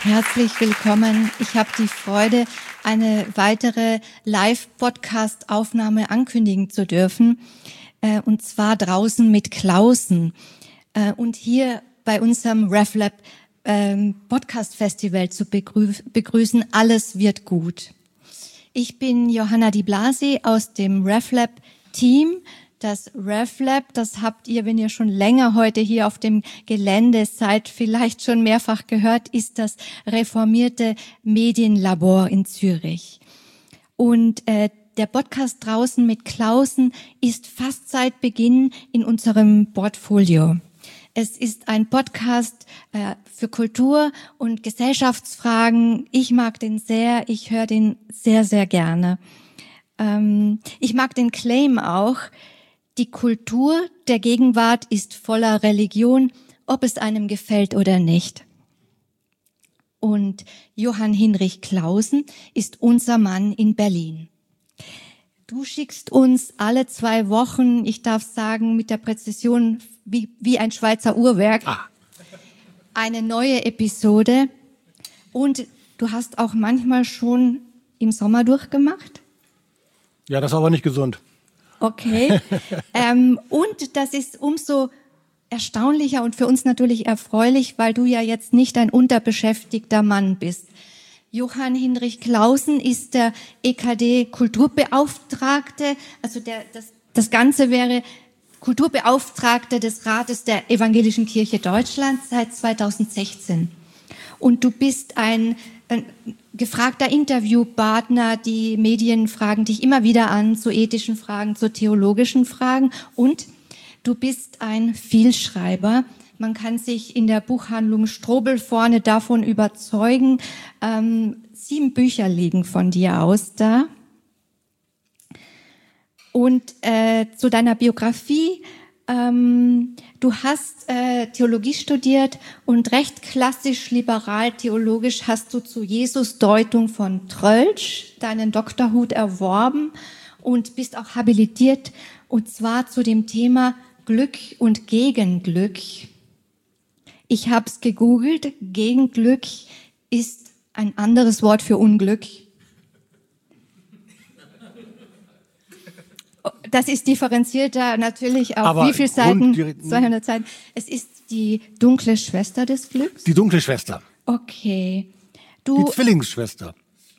Herzlich willkommen. Ich habe die Freude, eine weitere Live-Podcast-Aufnahme ankündigen zu dürfen, und zwar draußen mit Klausen und hier bei unserem RefLab Podcast-Festival zu begrüßen. Alles wird gut. Ich bin Johanna Di Blasi aus dem RefLab-Team. Das RefLab, das habt ihr, wenn ihr schon länger heute hier auf dem Gelände seid, vielleicht schon mehrfach gehört, ist das reformierte Medienlabor in Zürich. Und der Podcast draußen mit Klausen ist fast seit Beginn in unserem Portfolio. Es ist ein Podcast für Kultur- und Gesellschaftsfragen. Ich mag den sehr, ich höre den sehr, sehr gerne. Ich mag den Claim auch: Die Kultur der Gegenwart ist voller Religion, ob es einem gefällt oder nicht. Und Johann Hinrich Clausen ist unser Mann in Berlin. Du schickst uns alle 2 Wochen, ich darf sagen, mit der Präzision wie ein Schweizer Uhrwerk, eine neue Episode. Und du hast auch manchmal schon im Sommer durchgemacht? Ja, das ist aber nicht gesund. Okay. Und das ist umso erstaunlicher und für uns natürlich erfreulich, weil du ja jetzt nicht ein unterbeschäftigter Mann bist. Johann Hinrich Clausen ist der EKD-Kulturbeauftragte, also das Ganze wäre Kulturbeauftragte des Rates der Evangelischen Kirche Deutschlands seit 2016. Und du bist ein gefragter Interviewpartner. Die Medien fragen dich immer wieder an zu ethischen Fragen, zu theologischen Fragen. Und du bist ein Vielschreiber. Man kann sich in der Buchhandlung Strobel vorne davon überzeugen. 7 Bücher liegen von dir aus da. Und zu deiner Biografie: Du hast Theologie studiert und recht klassisch liberal-theologisch hast du zu Jesus-Deutung von Tröltsch deinen Doktorhut erworben und bist auch habilitiert, und zwar zu dem Thema Glück und Gegenglück. Ich habe es gegoogelt. Gegenglück ist ein anderes Wort für Unglück. Das ist differenzierter natürlich auf Aber wie viele Seiten? 200 Seiten. Es ist die dunkle Schwester des Glücks? Die dunkle Schwester. Okay. Die Zwillingsschwester.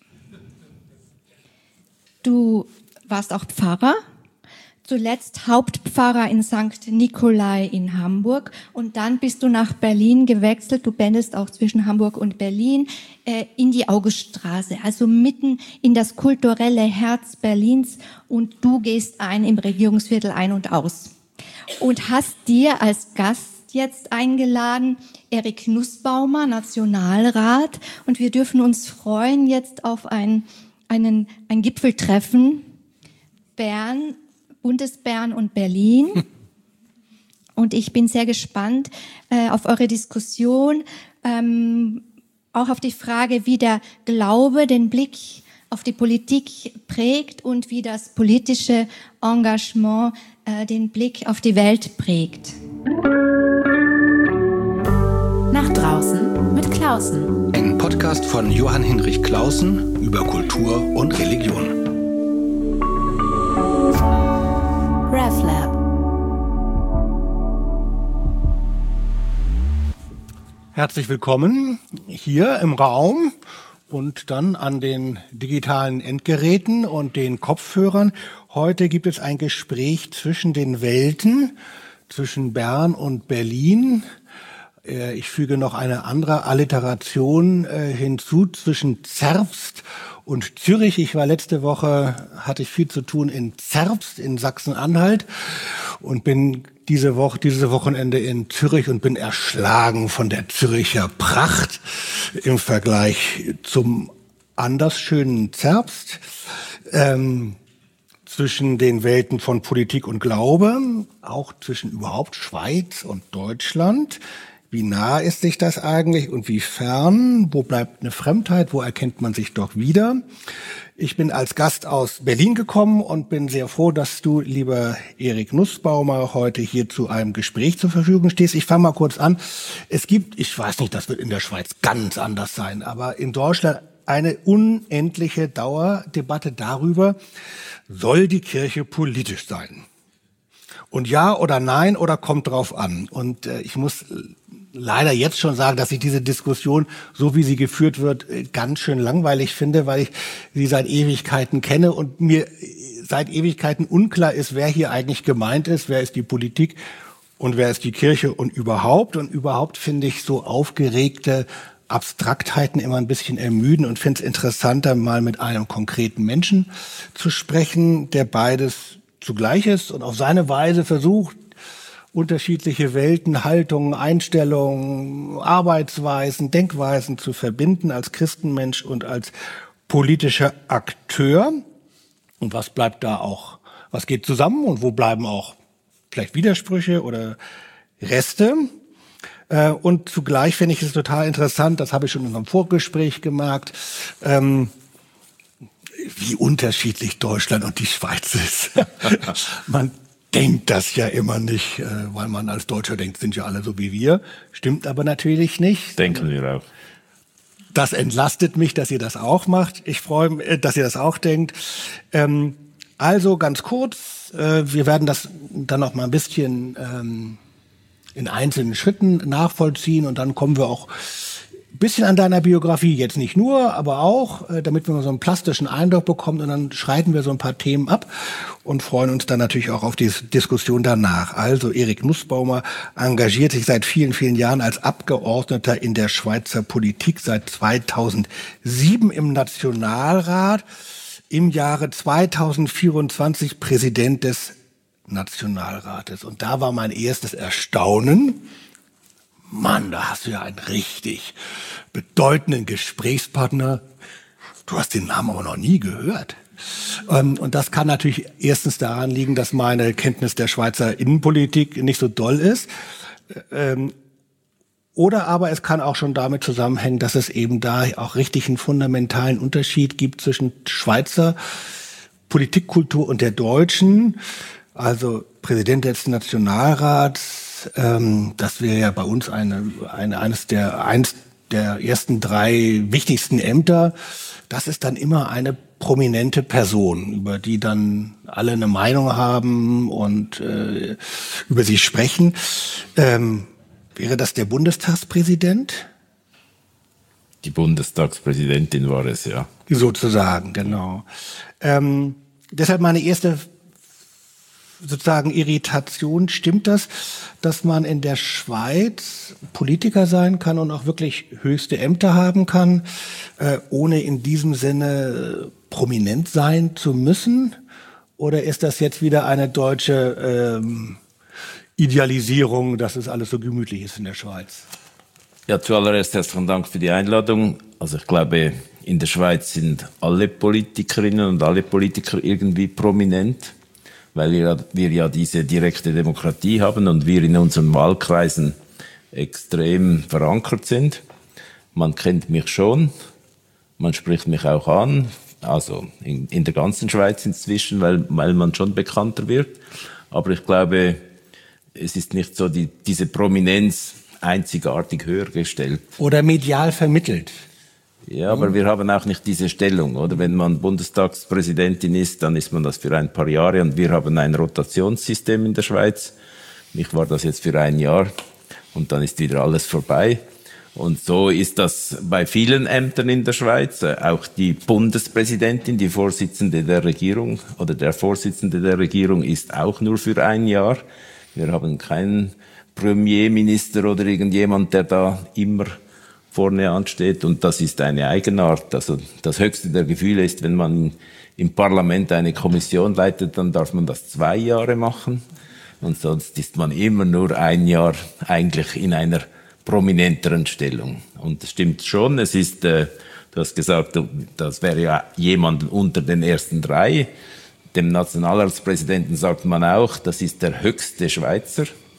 Du warst auch Pfarrer, zuletzt Hauptpfarrer in St. Nikolai in Hamburg, und dann bist du nach Berlin gewechselt. Du pendelst auch zwischen Hamburg und Berlin in die Auguststraße, also mitten in das kulturelle Herz Berlins, und du gehst im Regierungsviertel ein und aus. Und hast dir als Gast jetzt eingeladen Erik Nussbaumer, Nationalrat, und wir dürfen uns freuen jetzt auf ein Gipfeltreffen Bern, Bundesbern und Berlin. Und ich bin sehr gespannt auf eure Diskussion, auch auf die Frage, wie der Glaube den Blick auf die Politik prägt und wie das politische Engagement den Blick auf die Welt prägt. Nach draußen mit Klausen. Ein Podcast von Johann Hinrich Clausen über Kultur und Religion. RefLab. Herzlich willkommen hier im Raum und dann an den digitalen Endgeräten und den Kopfhörern. Heute gibt es ein Gespräch zwischen den Welten, zwischen Bern und Berlin. Ich füge noch eine andere Alliteration hinzu, zwischen Zerbst und Zürich. Ich war letzte Woche, hatte ich viel zu tun in Zerbst in Sachsen-Anhalt und bin dieses Wochenende in Zürich und bin erschlagen von der Züricher Pracht im Vergleich zum anders schönen Zerbst. Zwischen den Welten von Politik und Glaube, auch zwischen überhaupt Schweiz und Deutschland. Wie nah ist sich das eigentlich und wie fern? Wo bleibt eine Fremdheit? Wo erkennt man sich doch wieder? Ich bin als Gast aus Berlin gekommen und bin sehr froh, dass du, lieber Erik Nussbaumer, heute hier zu einem Gespräch zur Verfügung stehst. Ich fange mal kurz an. Es gibt, ich weiß nicht, das wird in der Schweiz ganz anders sein, aber in Deutschland eine unendliche Dauerdebatte darüber, soll die Kirche politisch sein? Und ja oder nein oder kommt drauf an? Und ich muss leider jetzt schon sagen, dass ich diese Diskussion, so wie sie geführt wird, ganz schön langweilig finde, weil ich sie seit Ewigkeiten kenne und mir seit Ewigkeiten unklar ist, wer hier eigentlich gemeint ist, wer ist die Politik und wer ist die Kirche und überhaupt. Und überhaupt finde ich so aufgeregte Abstraktheiten immer ein bisschen ermüden und finde es interessanter, mal mit einem konkreten Menschen zu sprechen, der beides zugleich ist und auf seine Weise versucht, unterschiedliche Welten, Haltungen, Einstellungen, Arbeitsweisen, Denkweisen zu verbinden als Christenmensch und als politischer Akteur. Und was bleibt da auch, was geht zusammen und wo bleiben auch vielleicht Widersprüche oder Reste? Und zugleich finde ich es total interessant, das habe ich schon in unserem Vorgespräch gemerkt, wie unterschiedlich Deutschland und die Schweiz ist. Man denkt das ja immer nicht, weil man als Deutscher denkt, sind ja alle so wie wir. Stimmt aber natürlich nicht. Denken wir auch. Das entlastet mich, dass ihr das auch macht. Ich freue mich, dass ihr das auch denkt. Also ganz kurz, wir werden das dann noch mal ein bisschen in einzelnen Schritten nachvollziehen und dann kommen wir auch ein bisschen an deiner Biografie, jetzt nicht nur, aber auch, damit wir mal so einen plastischen Eindruck bekommen und dann schreiten wir so ein paar Themen ab und freuen uns dann natürlich auch auf die Diskussion danach. Also Erik Nussbaumer engagiert sich seit vielen, vielen Jahren als Abgeordneter in der Schweizer Politik, seit 2007 im Nationalrat, im Jahre 2024 Präsident des Nationalrates. Und da war mein erstes Erstaunen, Mann, da hast du ja einen richtig bedeutenden Gesprächspartner. Du hast den Namen aber noch nie gehört. Und das kann natürlich erstens daran liegen, dass meine Kenntnis der Schweizer Innenpolitik nicht so doll ist. Oder aber es kann auch schon damit zusammenhängen, dass es eben da auch richtig einen fundamentalen Unterschied gibt zwischen Schweizer Politikkultur und der deutschen. Also Präsident des Nationalrats, das wäre ja bei uns eines der ersten 3 wichtigsten Ämter. Das ist dann immer eine prominente Person, über die dann alle eine Meinung haben und über sie sprechen. Wäre das der Bundestagspräsident? Die Bundestagspräsidentin war es, ja. Sozusagen, genau. Deshalb meine erste sozusagen Irritation. Stimmt das, dass man in der Schweiz Politiker sein kann und auch wirklich höchste Ämter haben kann, ohne in diesem Sinne prominent sein zu müssen? Oder ist das jetzt wieder eine deutsche Idealisierung, dass es alles so gemütlich ist in der Schweiz? Ja, zuallererst herzlichen Dank für die Einladung. Also ich glaube, in der Schweiz sind alle Politikerinnen und alle Politiker irgendwie prominent, weil wir ja diese direkte Demokratie haben und wir in unseren Wahlkreisen extrem verankert sind. Man kennt mich schon, man spricht mich auch an, also in der ganzen Schweiz inzwischen, weil man schon bekannter wird. Aber ich glaube, es ist nicht so diese Prominenz einzigartig höher gestellt. Oder medial vermittelt. Ja, aber wir haben auch nicht diese Stellung, oder? Wenn man Bundestagspräsidentin ist, dann ist man das für ein paar Jahre und wir haben ein Rotationssystem in der Schweiz. Mich war das jetzt für ein Jahr und dann ist wieder alles vorbei. Und so ist das bei vielen Ämtern in der Schweiz. Auch die Bundespräsidentin, die Vorsitzende der Regierung oder der Vorsitzende der Regierung ist auch nur für ein Jahr. Wir haben keinen Premierminister oder irgendjemand, der da immer vorne ansteht, und das ist eine Eigenart. Also das höchste der Gefühle ist, wenn man im Parlament eine Kommission leitet, dann darf man das 2 Jahre machen und sonst ist man immer nur ein Jahr eigentlich in einer prominenteren Stellung. Und das stimmt schon, es ist, du hast gesagt, das wäre ja jemand unter den ersten 3. Dem Nationalratspräsidenten sagt man auch, das ist der höchste Schweizer.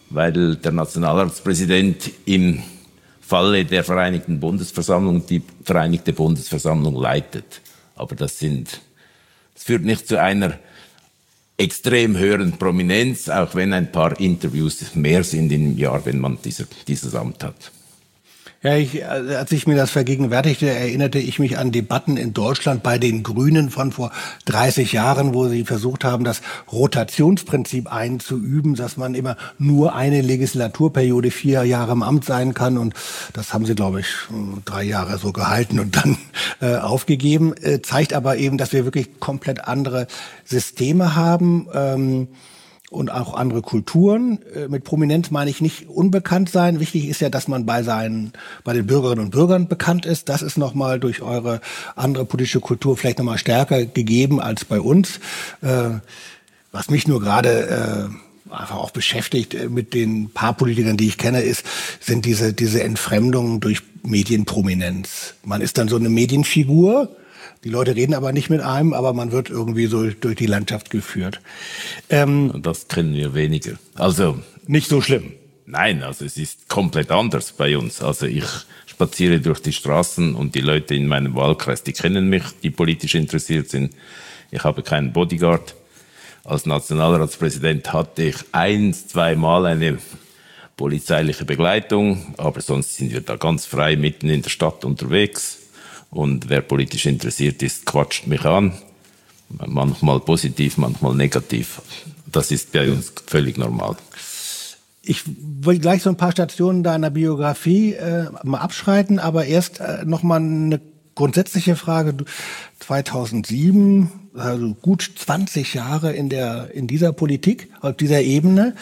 weil der Nationalratspräsident im Falle der Vereinigten Bundesversammlung die Vereinigte Bundesversammlung leitet. Aber das führt nicht zu einer extrem höheren Prominenz, auch wenn ein paar Interviews mehr sind im Jahr, wenn man dieses Amt hat. Ja, als ich mir das vergegenwärtigte, erinnerte ich mich an Debatten in Deutschland bei den Grünen von vor 30 Jahren, wo sie versucht haben, das Rotationsprinzip einzuüben, dass man immer nur eine Legislaturperiode 4 Jahre im Amt sein kann. Und das haben sie, glaube ich, 3 Jahre so gehalten und dann aufgegeben. Zeigt aber eben, dass wir wirklich komplett andere Systeme haben. Und auch andere Kulturen. Mit Prominenz meine ich nicht unbekannt sein. Wichtig ist ja, dass man bei den Bürgerinnen und Bürgern bekannt ist. Das ist nochmal durch eure andere politische Kultur vielleicht nochmal stärker gegeben als bei uns. Was mich nur gerade einfach auch beschäftigt mit den paar Politikern, die ich kenne, sind diese Entfremdungen durch Medienprominenz. Man ist dann so eine Medienfigur. Die Leute reden aber nicht mit einem, aber man wird irgendwie so durch die Landschaft geführt. Das kennen wir weniger. Also nicht so schlimm. Nein, also es ist komplett anders bei uns. Also ich spaziere durch die Straßen und die Leute in meinem Wahlkreis, die kennen mich, die politisch interessiert sind. Ich habe keinen Bodyguard. Als Nationalratspräsident hatte ich 1-2 Mal eine polizeiliche Begleitung, aber sonst sind wir da ganz frei mitten in der Stadt unterwegs. Und wer politisch interessiert ist, quatscht mich an. Manchmal positiv, manchmal negativ. Das ist bei uns völlig normal. Ich will gleich so ein paar Stationen deiner Biografie mal abschreiten, aber erst noch mal eine grundsätzliche Frage. 2007, also gut 20 Jahre in dieser Politik, auf dieser Ebene.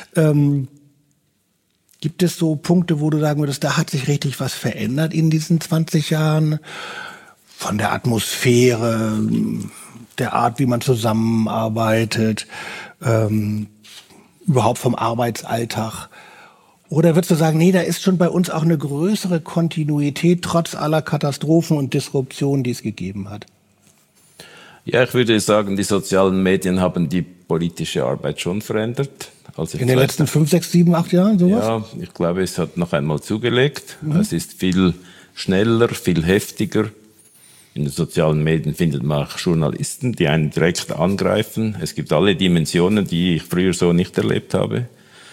Gibt es so Punkte, wo du sagen würdest, da hat sich richtig was verändert in diesen 20 Jahren? Von der Atmosphäre, der Art, wie man zusammenarbeitet, überhaupt vom Arbeitsalltag? Oder würdest du sagen, nee, da ist schon bei uns auch eine größere Kontinuität, trotz aller Katastrophen und Disruptionen, die es gegeben hat? Ja, ich würde sagen, die sozialen Medien haben die politische Arbeit schon verändert. Also in den letzten 5, 6, 7, 8 Jahren, sowas? Ja, ich glaube, es hat noch einmal zugelegt. Es ist viel schneller, viel heftiger. In den sozialen Medien findet man auch Journalisten, die einen direkt angreifen. Es gibt alle Dimensionen, die ich früher so nicht erlebt habe.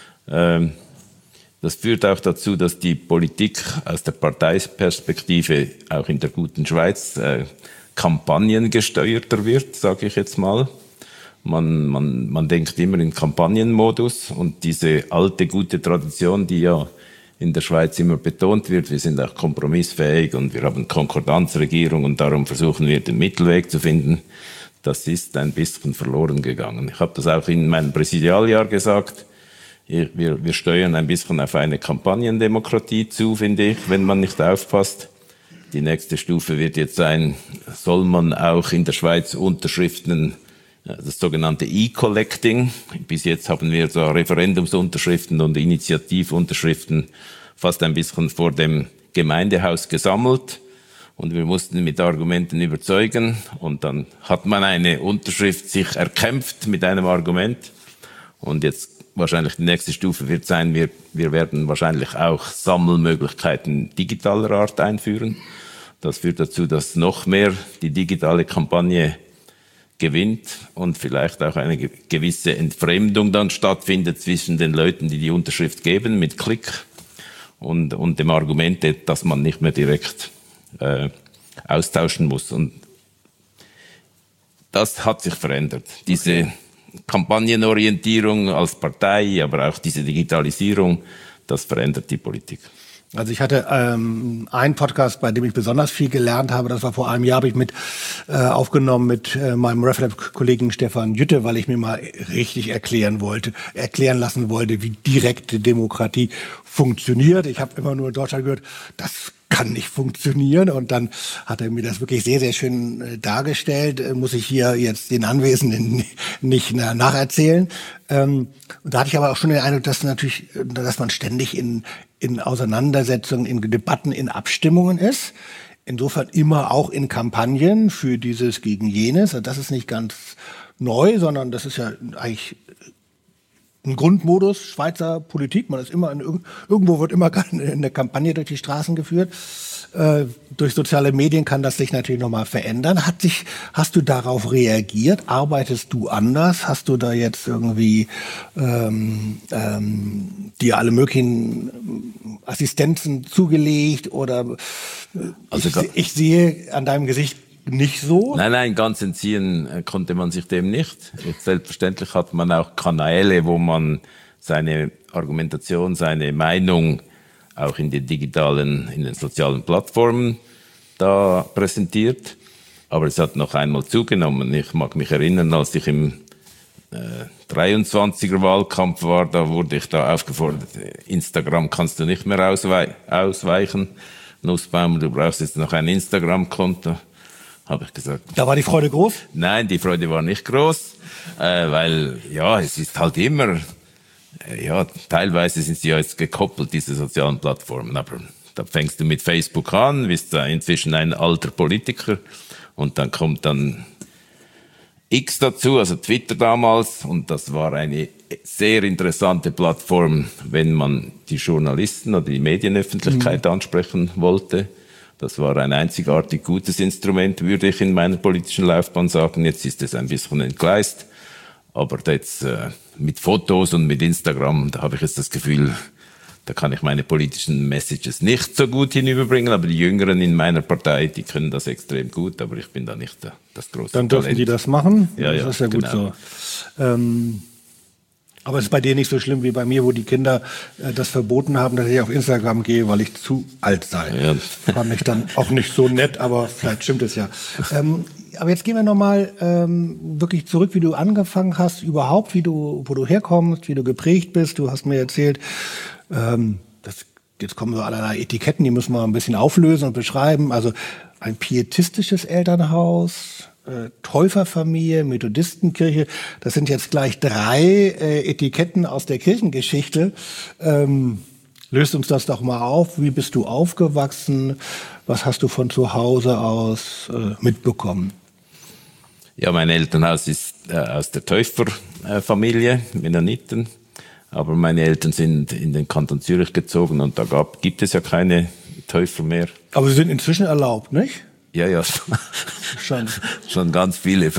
Das führt auch dazu, dass die Politik aus der Parteiperspektive auch in der guten Schweiz kampagnengesteuerter wird, sage ich jetzt mal. Man denkt immer in Kampagnenmodus und diese alte, gute Tradition, die ja in der Schweiz immer betont wird, wir sind auch kompromissfähig und wir haben Konkordanzregierung und darum versuchen wir den Mittelweg zu finden, das ist ein bisschen verloren gegangen. Ich habe das auch in meinem Präsidialjahr gesagt, wir steuern ein bisschen auf eine Kampagnendemokratie zu, finde ich, wenn man nicht aufpasst. Die nächste Stufe wird jetzt sein, soll man auch in der Schweiz Unterschriften, das sogenannte E-Collecting. Bis jetzt haben wir so Referendumsunterschriften und Initiativunterschriften fast ein bisschen vor dem Gemeindehaus gesammelt. Und wir mussten mit Argumenten überzeugen. Und dann hat man eine Unterschrift sich erkämpft mit einem Argument. Und jetzt wahrscheinlich die nächste Stufe wird sein, wir werden wahrscheinlich auch Sammelmöglichkeiten digitaler Art einführen. Das führt dazu, dass noch mehr die digitale Kampagne gewinnt und vielleicht auch eine gewisse Entfremdung dann stattfindet zwischen den Leuten, die die Unterschrift geben mit Klick und dem Argument, dass man nicht mehr direkt austauschen muss. Und das hat sich verändert. Diese Kampagnenorientierung als Partei, aber auch diese Digitalisierung, das verändert die Politik. Also ich hatte einen Podcast, bei dem ich besonders viel gelernt habe. Das war vor einem Jahr, habe ich aufgenommen mit meinem RefLab-Kollegen Stefan Jütte, weil ich mir mal richtig erklären lassen wollte, wie direkte Demokratie funktioniert. Ich habe immer nur in Deutschland gehört, das kann nicht funktionieren. Und dann hat er mir das wirklich sehr, sehr schön dargestellt. Muss ich hier jetzt den Anwesenden nicht nacherzählen. Und da hatte ich aber auch schon den Eindruck, dass man ständig in Auseinandersetzungen, in Debatten, in Abstimmungen ist. Insofern immer auch in Kampagnen für dieses gegen jenes. Das ist nicht ganz neu, sondern das ist ja eigentlich ein Grundmodus Schweizer Politik. Man ist immer irgendwo wird immer eine Kampagne durch die Straßen geführt. Durch soziale Medien kann das sich natürlich nochmal verändern. Hast du darauf reagiert? Arbeitest du anders? Hast du da jetzt irgendwie dir alle möglichen Assistenzen zugelegt? Oder ich sehe an deinem Gesicht nicht so? Nein, ganz entziehen konnte man sich dem nicht. Selbstverständlich hat man auch Kanäle, wo man seine Argumentation, seine Meinung auch in den sozialen Plattformen da präsentiert. Aber es hat noch einmal zugenommen. Ich mag mich erinnern, als ich im 23er Wahlkampf war, da wurde ich da aufgefordert, Instagram kannst du nicht mehr ausweichen. Nussbaum, du brauchst jetzt noch ein Instagram-Konto. Habe ich gesagt. Da war die Freude groß? Nein, die Freude war nicht groß, weil es ist halt immer, teilweise sind sie ja jetzt gekoppelt, diese sozialen Plattformen, aber da fängst du mit Facebook an, bist da inzwischen ein alter Politiker und dann kommt dann X dazu, also Twitter damals, und das war eine sehr interessante Plattform, wenn man die Journalisten oder die Medienöffentlichkeit ansprechen wollte. Das war ein einzigartig gutes Instrument, würde ich in meiner politischen Laufbahn sagen. Jetzt ist es ein bisschen entgleist. Aber jetzt mit Fotos und mit Instagram, da habe ich jetzt das Gefühl, da kann ich meine politischen Messages nicht so gut hinüberbringen. Aber die Jüngeren in meiner Partei, die können das extrem gut. Aber ich bin da nicht das große Dann dürfen Talent. die das machen? Ja, das ist ja gut genau. so. Aber es ist bei dir nicht so schlimm wie bei mir, wo die Kinder das verboten haben, dass ich auf Instagram gehe, weil ich zu alt sei. Ja. Fand ich dann auch nicht so nett, aber vielleicht stimmt es ja. Aber jetzt gehen wir nochmal wirklich zurück, wie du angefangen hast, überhaupt, wo du herkommst, wie du geprägt bist. Du hast mir erzählt, jetzt kommen so allerlei Etiketten, die müssen wir ein bisschen auflösen und beschreiben. Also ein pietistisches Elternhaus, Täuferfamilie, Methodistenkirche, das sind jetzt gleich 3 Etiketten aus der Kirchengeschichte. Löst uns das doch mal auf. Wie bist du aufgewachsen? Was hast du von zu Hause aus mitbekommen? Ja, mein Elternhaus ist aus der Täuferfamilie, Mennoniten. Aber meine Eltern sind in den Kanton Zürich gezogen und da gibt es ja keine Täufer mehr. Aber sie sind inzwischen erlaubt, nicht? Ja. Schon ganz viele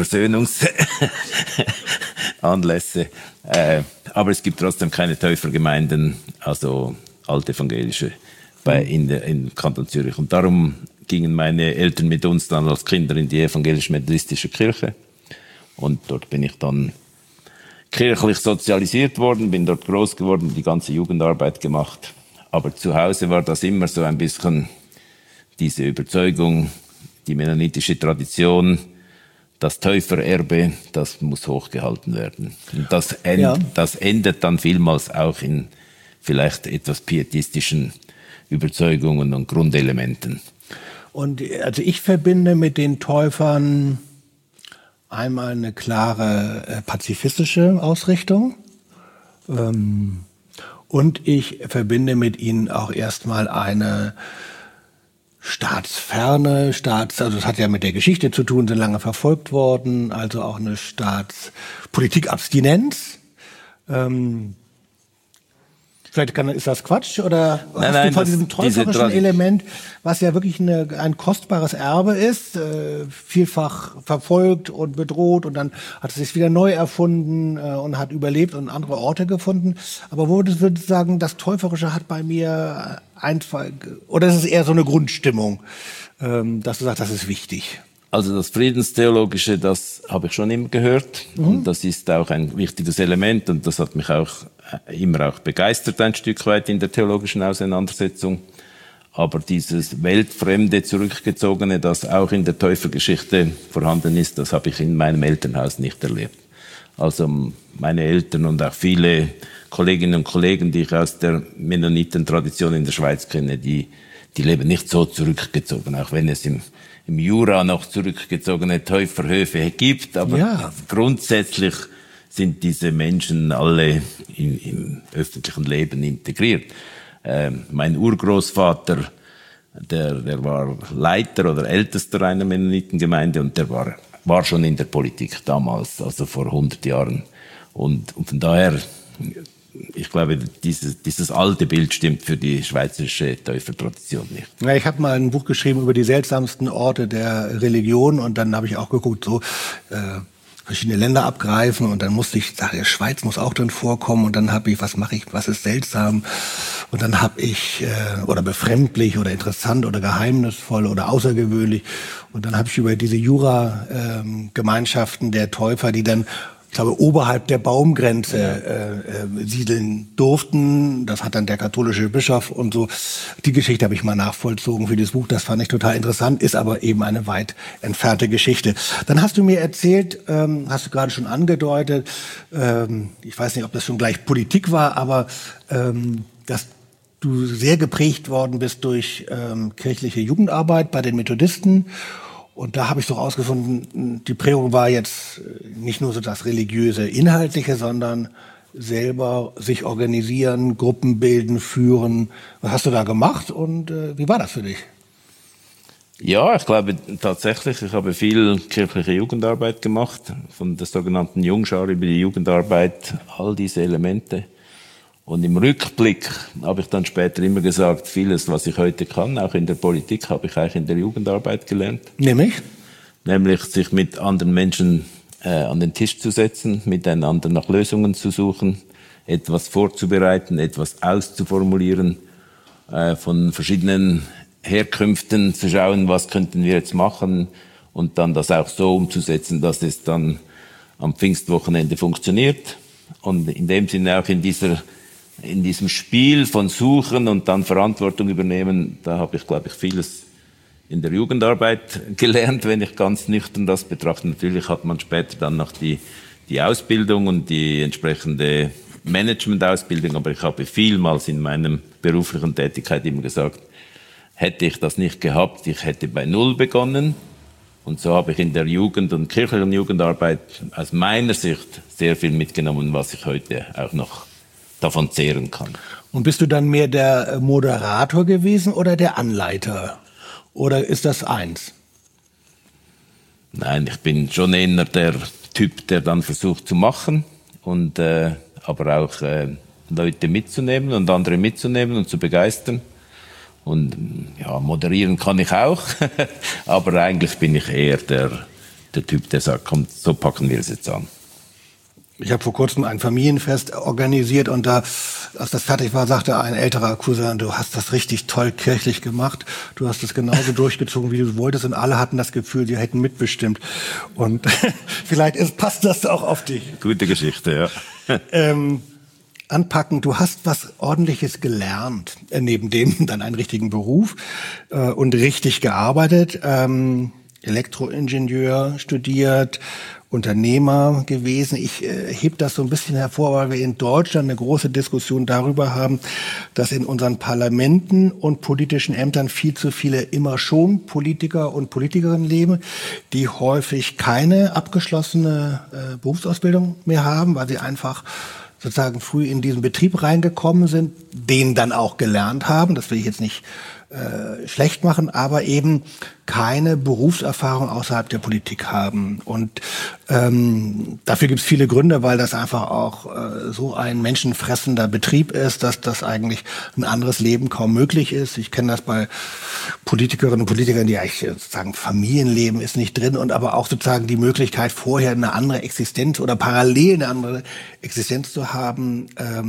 Versöhnungsanlässe. Aber es gibt trotzdem keine Täufergemeinden, also altevangelische, in Kanton Zürich. Und darum gingen meine Eltern mit uns dann als Kinder in die evangelisch-methodistische Kirche. Und dort bin ich dann kirchlich sozialisiert worden, bin dort groß geworden, die ganze Jugendarbeit gemacht. Aber zu Hause war das immer so ein bisschen diese Überzeugung, die mennonitische Tradition, das Täufererbe, das muss hochgehalten werden. Und das endet dann vielmals auch in vielleicht etwas pietistischen Überzeugungen und Grundelementen. Und also ich verbinde mit den Täufern einmal eine klare pazifistische Ausrichtung. Und ich verbinde mit ihnen auch erstmal eine staatsferne, also das hat ja mit der Geschichte zu tun, sind lange verfolgt worden, also auch eine Staatspolitikabstinenz. Vielleicht ist das Quatsch oder hast du von diesem täuferischen Element, was ja wirklich ein kostbares Erbe ist, vielfach verfolgt und bedroht und dann hat es sich wieder neu erfunden und hat überlebt und andere Orte gefunden. Aber wo würdest du sagen, das Täuferische hat bei mir einfach, oder ist es eher so eine Grundstimmung, dass du sagst, das ist wichtig? Also das Friedenstheologische, das habe ich schon immer gehört und das ist auch ein wichtiges Element und das hat mich auch immer auch begeistert ein Stück weit in der theologischen Auseinandersetzung. Aber dieses weltfremde, zurückgezogene, das auch in der Täufergeschichte vorhanden ist, das habe ich in meinem Elternhaus nicht erlebt. Also meine Eltern und auch viele Kolleginnen und Kollegen, die ich aus der Mennonitentradition in der Schweiz kenne, die leben nicht so zurückgezogen, auch wenn es im Jura noch zurückgezogene Täuferhöfe gibt, aber grundsätzlich sind diese Menschen alle im öffentlichen Leben integriert. Mein Urgroßvater, der war Leiter oder Ältester einer Mennonitengemeinde und der war schon in der Politik damals, also vor 100 Jahren. Und von daher ich glaube, dieses alte Bild stimmt für die schweizerische Täufertradition nicht. Ja, ich habe mal ein Buch geschrieben über die seltsamsten Orte der Religion und dann habe ich auch geguckt, verschiedene Länder abgreifen und dann musste ich sagen, Schweiz muss auch drin vorkommen und dann habe ich, was ist seltsam und dann habe ich oder befremdlich oder interessant oder geheimnisvoll oder außergewöhnlich und dann habe ich über diese Jura-Gemeinschaften der Täufer, die dann, ich glaube, oberhalb der Baumgrenze siedeln durften. Das hat dann der katholische Bischof und so. Die Geschichte habe ich mal nachvollzogen für dieses Buch. Das fand ich total interessant, ist aber eben eine weit entfernte Geschichte. Dann hast du mir erzählt, hast du gerade schon angedeutet, ich weiß nicht, ob das schon gleich Politik war, aber dass du sehr geprägt worden bist durch kirchliche Jugendarbeit bei den Methodisten. Und da habe ich so rausgefunden, die Prägung war jetzt nicht nur so das religiöse, inhaltliche, sondern selber sich organisieren, Gruppen bilden, führen. Was hast du da gemacht und wie war das für dich? Ja, ich glaube tatsächlich, ich habe viel kirchliche Jugendarbeit gemacht, von der sogenannten Jungschar über die Jugendarbeit, all diese Elemente. Und im Rückblick habe ich dann später immer gesagt, vieles, was ich heute kann, auch in der Politik, habe ich eigentlich in der Jugendarbeit gelernt. Nämlich sich mit anderen Menschen an den Tisch zu setzen, miteinander nach Lösungen zu suchen, etwas vorzubereiten, etwas auszuformulieren, von verschiedenen Herkünften zu schauen, was könnten wir jetzt machen und dann das auch so umzusetzen, dass es dann am Pfingstwochenende funktioniert. Und in dem Sinne auch in diesem Spiel von Suchen und dann Verantwortung übernehmen, da habe ich, glaube ich, vieles in der Jugendarbeit gelernt, wenn ich ganz nüchtern das betrachte. Natürlich hat man später dann noch die Ausbildung und die entsprechende Management-Ausbildung, aber ich habe vielmals in meiner beruflichen Tätigkeit immer gesagt, hätte ich das nicht gehabt, ich hätte bei Null begonnen. Und so habe ich in der Jugend- und kirchlichen Jugendarbeit aus meiner Sicht sehr viel mitgenommen, was ich heute auch noch davon zehren kann. Und bist du dann mehr der Moderator gewesen oder der Anleiter? Oder ist das eins? Nein, ich bin schon eher der Typ, der dann versucht zu machen und aber auch Leute mitzunehmen und andere mitzunehmen und zu begeistern. Und ja, moderieren kann ich auch, aber eigentlich bin ich eher der Typ, der sagt, komm, so packen wir es jetzt an. Ich habe vor kurzem ein Familienfest organisiert und da, als das fertig war, sagte ein älterer Cousin, du hast das richtig toll kirchlich gemacht. Du hast es genauso durchgezogen, wie du wolltest und alle hatten das Gefühl, die hätten mitbestimmt. Und vielleicht passt das auch auf dich. Gute Geschichte, ja. Anpacken, du hast was Ordentliches gelernt, neben dem dann einen richtigen Beruf und richtig gearbeitet, Elektroingenieur studiert, Unternehmer gewesen. Ich heb das so ein bisschen hervor, weil wir in Deutschland eine große Diskussion darüber haben, dass in unseren Parlamenten und politischen Ämtern viel zu viele immer schon Politiker und Politikerinnen leben, die häufig keine abgeschlossene Berufsausbildung mehr haben, weil sie einfach sozusagen früh in diesen Betrieb reingekommen sind, den dann auch gelernt haben, das will ich jetzt nicht schlecht machen, aber eben keine Berufserfahrung außerhalb der Politik haben. Und dafür gibt es viele Gründe, weil das einfach auch so ein menschenfressender Betrieb ist, dass das eigentlich ein anderes Leben kaum möglich ist. Ich kenne das bei Politikerinnen und Politikern, die eigentlich sozusagen Familienleben ist nicht drin und aber auch sozusagen die Möglichkeit, vorher eine andere Existenz oder parallel eine andere Existenz zu haben,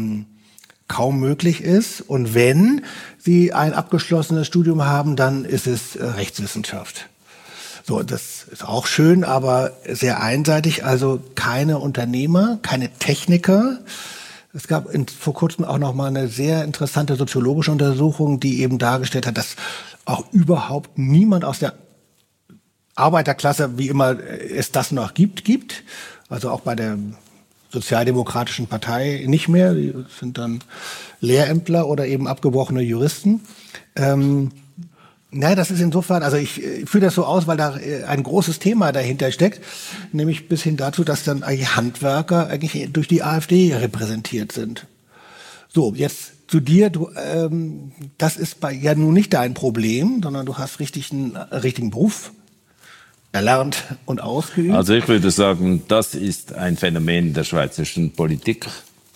kaum möglich ist. Und wenn sie ein abgeschlossenes Studium haben, dann ist es Rechtswissenschaft. So, das ist auch schön, aber sehr einseitig. Also keine Unternehmer, keine Techniker. Es gab vor kurzem auch noch mal eine sehr interessante soziologische Untersuchung, die eben dargestellt hat, dass auch überhaupt niemand aus der Arbeiterklasse, wie immer es das noch gibt. Also auch bei der Sozialdemokratischen Partei nicht mehr, die sind dann Lehrämtler oder eben abgebrochene Juristen. Das ist insofern, also ich führe das so aus, weil da ein großes Thema dahinter steckt, nämlich bis hin dazu, dass dann eigentlich Handwerker eigentlich durch die AfD repräsentiert sind. So, jetzt zu dir, das ist ja nun nicht dein Problem, sondern du hast einen richtigen Beruf erlernt und ausgeübt? Also ich würde sagen, das ist ein Phänomen der schweizerischen Politik,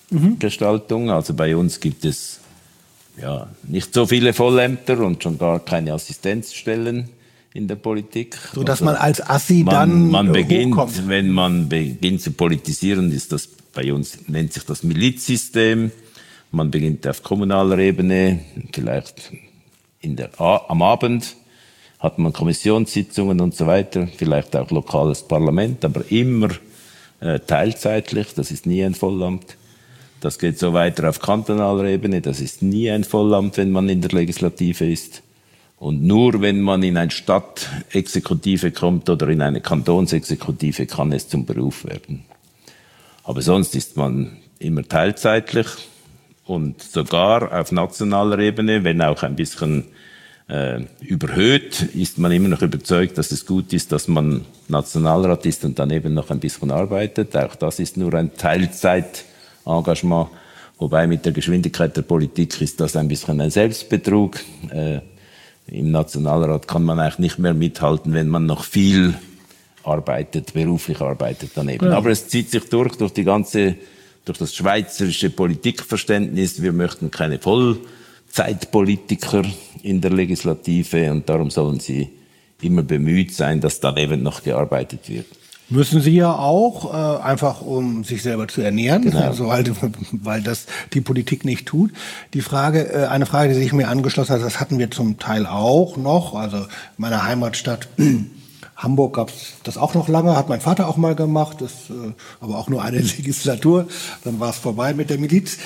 Gestaltung. Also bei uns gibt es nicht so viele Vollämter und schon gar keine Assistenzstellen in der Politik. So dass man als Assi dann hochkommt. Wenn man beginnt zu politisieren, ist das bei uns, nennt sich das Milizsystem. Man beginnt auf kommunaler Ebene, vielleicht am Abend hat man Kommissionssitzungen und so weiter, vielleicht auch lokales Parlament, aber immer teilzeitlich, das ist nie ein Vollamt. Das geht so weiter auf kantonaler Ebene, das ist nie ein Vollamt, wenn man in der Legislative ist. Und nur wenn man in eine Stadtexekutive kommt oder in eine Kantonsexekutive, kann es zum Beruf werden. Aber sonst ist man immer teilzeitlich und sogar auf nationaler Ebene, wenn auch ein bisschen überhöht, ist man immer noch überzeugt, dass es gut ist, dass man Nationalrat ist und dann eben noch ein bisschen arbeitet. Auch das ist nur ein Teilzeitengagement, wobei mit der Geschwindigkeit der Politik ist das ein bisschen ein Selbstbetrug. Im Nationalrat kann man eigentlich nicht mehr mithalten, wenn man noch viel arbeitet, beruflich arbeitet daneben. Ja. Aber es zieht sich durch das schweizerische Politikverständnis. Wir möchten keine Vollzeitpolitiker in der Legislative und darum sollen sie immer bemüht sein, dass dann eben noch gearbeitet wird. Müssen Sie ja auch, einfach um sich selber zu ernähren, genau. Also halt, weil das die Politik nicht tut. Eine Frage, die sich mir angeschlossen hat, das hatten wir zum Teil auch noch, also in meiner Heimatstadt Hamburg gab es das auch noch lange, hat mein Vater auch mal gemacht, aber auch nur eine Legislatur, dann war es vorbei mit der Miliz.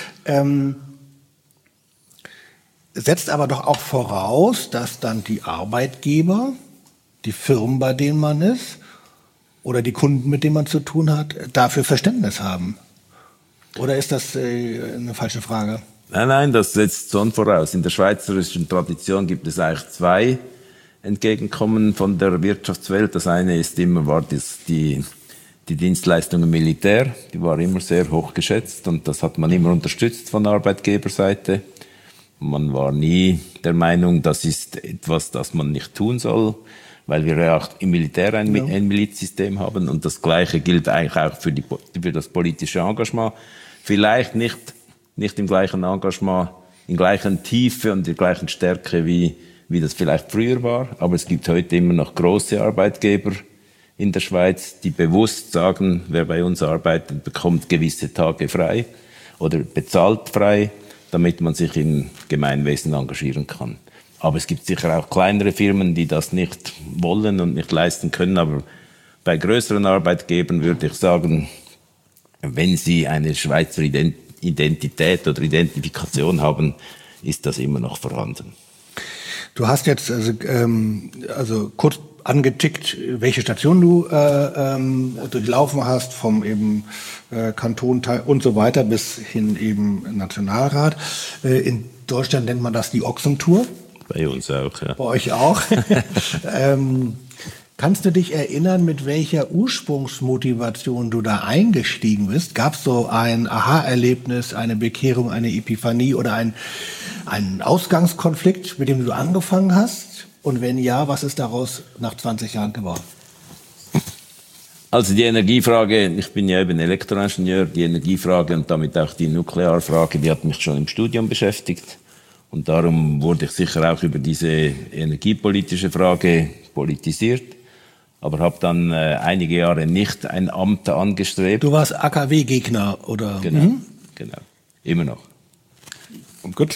Setzt aber doch auch voraus, dass dann die Arbeitgeber, die Firmen, bei denen man ist, oder die Kunden, mit denen man zu tun hat, dafür Verständnis haben. Oder ist das eine falsche Frage? Nein, das setzt schon voraus. In der schweizerischen Tradition gibt es eigentlich zwei Entgegenkommen von der Wirtschaftswelt. Das eine war die Dienstleistung im Militär. Die war immer sehr hoch geschätzt und das hat man immer unterstützt von Arbeitgeberseite. Man war nie der Meinung, das ist etwas, das man nicht tun soll, weil wir ja auch im Militär ein Milizsystem haben und das Gleiche gilt eigentlich auch für das politische Engagement. Vielleicht nicht im gleichen Engagement, in gleichen Tiefe und der gleichen Stärke, wie das vielleicht früher war, aber es gibt heute immer noch große Arbeitgeber in der Schweiz, die bewusst sagen, wer bei uns arbeitet, bekommt gewisse Tage frei oder bezahlt frei, damit man sich im Gemeinwesen engagieren kann. Aber es gibt sicher auch kleinere Firmen, die das nicht wollen und nicht leisten können. Aber bei größeren Arbeitgebern würde ich sagen, wenn sie eine Schweizer Identität oder Identifikation haben, ist das immer noch vorhanden. Du hast jetzt also kurz angetickt, welche Station du durchlaufen hast, vom eben Kanton und so weiter bis hin eben Nationalrat. In Deutschland nennt man das die Ochsentour. Bei uns auch, ja. Bei euch auch. Kannst du dich erinnern, mit welcher Ursprungsmotivation du da eingestiegen bist? Gab es so ein Aha-Erlebnis, eine Bekehrung, eine Epiphanie oder einen Ausgangskonflikt, mit dem du angefangen hast? Und wenn ja, was ist daraus nach 20 Jahren geworden? Also die Energiefrage, ich bin ja eben Elektroingenieur, die Energiefrage und damit auch die Nuklearfrage, die hat mich schon im Studium beschäftigt. Und darum wurde ich sicher auch über diese energiepolitische Frage politisiert. Aber habe dann einige Jahre nicht ein Amt angestrebt. Du warst AKW-Gegner, oder? Genau, genau. Immer noch. Und gut.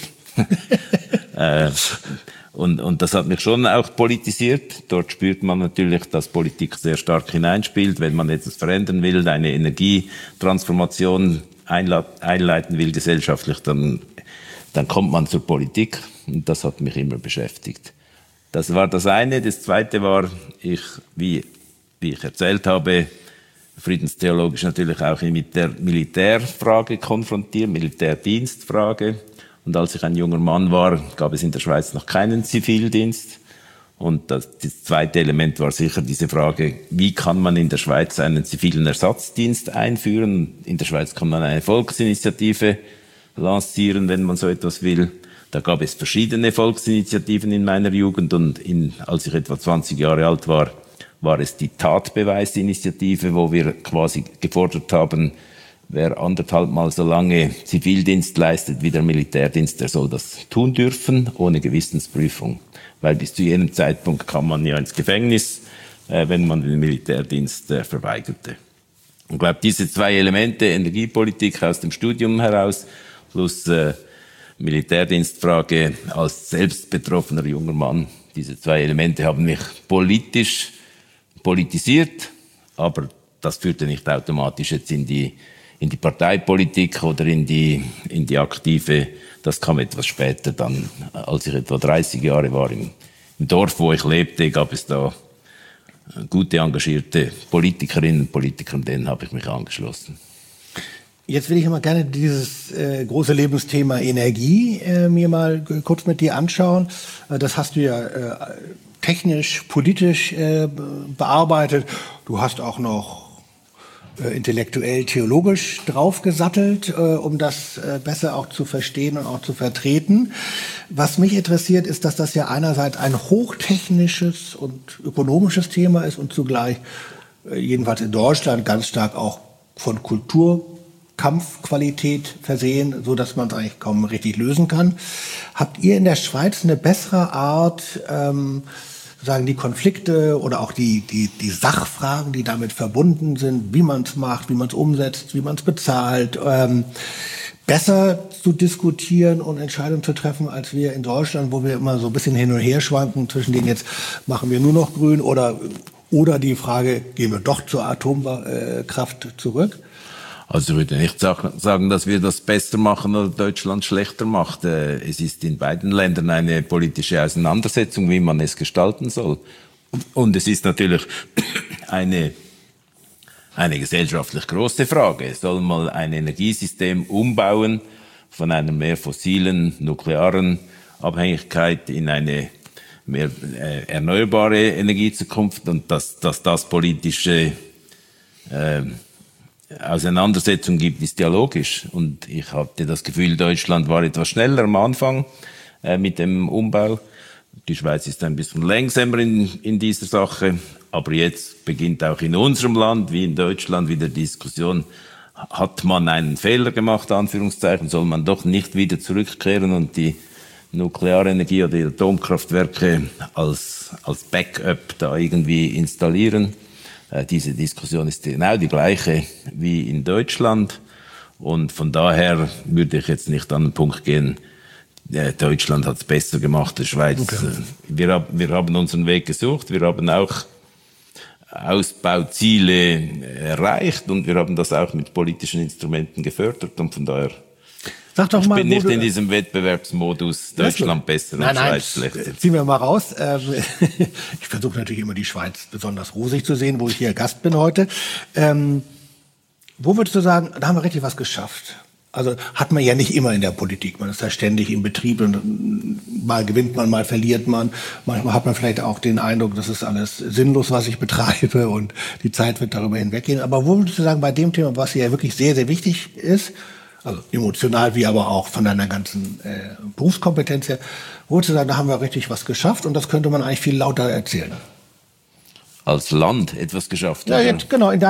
Und das hat mich schon auch politisiert. Dort spürt man natürlich, dass Politik sehr stark hineinspielt. Wenn man etwas verändern will, eine Energietransformation einleiten will gesellschaftlich, dann kommt man zur Politik. Und das hat mich immer beschäftigt. Das war das eine. Das zweite war, wie ich erzählt habe, friedenstheologisch natürlich auch mit der Militärfrage konfrontiert, Militärdienstfrage. Und als ich ein junger Mann war, gab es in der Schweiz noch keinen Zivildienst. Und das zweite Element war sicher diese Frage, wie kann man in der Schweiz einen zivilen Ersatzdienst einführen? In der Schweiz kann man eine Volksinitiative lancieren, wenn man so etwas will. Da gab es verschiedene Volksinitiativen in meiner Jugend und als ich etwa 20 Jahre alt war, war es die Tatbeweisinitiative, wo wir quasi gefordert haben, wer 1,5 Mal so lange Zivildienst leistet wie der Militärdienst, der soll das tun dürfen, ohne Gewissensprüfung. Weil bis zu jenem Zeitpunkt kam man ja ins Gefängnis, wenn man den Militärdienst verweigerte. Und ich glaube, diese 2 Elemente, Energiepolitik aus dem Studium heraus, plus Militärdienstfrage als selbst betroffener junger Mann, diese 2 Elemente haben mich politisiert, aber das führte nicht automatisch jetzt in die Parteipolitik oder in die aktive. Das kam etwas später dann, als ich etwa 30 Jahre war im Dorf, wo ich lebte, gab es da gute, engagierte Politikerinnen und Politiker, und denen habe ich mich angeschlossen. Jetzt will ich mal gerne dieses große Lebensthema Energie mir mal kurz mit dir anschauen. Das hast du ja technisch, politisch bearbeitet. Du hast auch noch intellektuell, theologisch draufgesattelt, um das besser auch zu verstehen und auch zu vertreten. Was mich interessiert, ist, dass das ja einerseits ein hochtechnisches und ökonomisches Thema ist und zugleich, jedenfalls in Deutschland, ganz stark auch von Kulturkampfqualität versehen, so dass man es eigentlich kaum richtig lösen kann. Habt ihr in der Schweiz eine bessere Art, sagen die Konflikte oder auch die Sachfragen, die damit verbunden sind, wie man es macht, wie man es umsetzt, wie man es bezahlt, besser zu diskutieren und Entscheidungen zu treffen, als wir in Deutschland, wo wir immer so ein bisschen hin und her schwanken zwischen denen, jetzt machen wir nur noch grün oder die Frage, gehen wir doch zur Atomkraft zurück? Also ich würde nicht sagen, dass wir das besser machen oder Deutschland schlechter macht. Es ist in beiden Ländern eine politische Auseinandersetzung, wie man es gestalten soll. Und es ist natürlich eine gesellschaftlich große Frage. Soll man ein Energiesystem umbauen von einer mehr fossilen, nuklearen Abhängigkeit in eine mehr erneuerbare Energiezukunft, und dass das politische Auseinandersetzung gibt, ist ja logisch. Und ich hatte das Gefühl, Deutschland war etwas schneller am Anfang mit dem Umbau. Die Schweiz ist ein bisschen langsamer in dieser Sache. Aber jetzt beginnt auch in unserem Land, wie in Deutschland, wieder Diskussion. Hat man einen Fehler gemacht, Anführungszeichen? Soll man doch nicht wieder zurückkehren und die Nuklearenergie oder die Atomkraftwerke als Backup da irgendwie installieren? Diese Diskussion ist genau die gleiche wie in Deutschland. Und von daher würde ich jetzt nicht an den Punkt gehen, Deutschland hat es besser gemacht, die Schweiz. Okay. Wir haben unseren Weg gesucht, wir haben auch Ausbauziele erreicht und wir haben das auch mit politischen Instrumenten gefördert, und von daher Sag doch mal, ich bin nicht in diesem Wettbewerbsmodus Deutschland besser und Schweiz schlechter. Ziehen wir mal raus. Ich versuche natürlich immer die Schweiz besonders rosig zu sehen, wo ich hier Gast bin heute. Wo würdest du sagen, da haben wir richtig was geschafft? Also hat man ja nicht immer in der Politik. Man ist ja ständig im Betrieb und mal gewinnt man, mal verliert man. Manchmal hat man vielleicht auch den Eindruck, das ist alles sinnlos, was ich betreibe, und die Zeit wird darüber hinweggehen. Aber wo würdest du sagen, bei dem Thema, was ja wirklich sehr, sehr wichtig ist, also emotional wie aber auch von deiner ganzen Berufskompetenz her, wo würdest du sagen, da haben wir richtig was geschafft, und das könnte man eigentlich viel lauter erzählen? Als Land etwas geschafft? Ja, jetzt, genau, in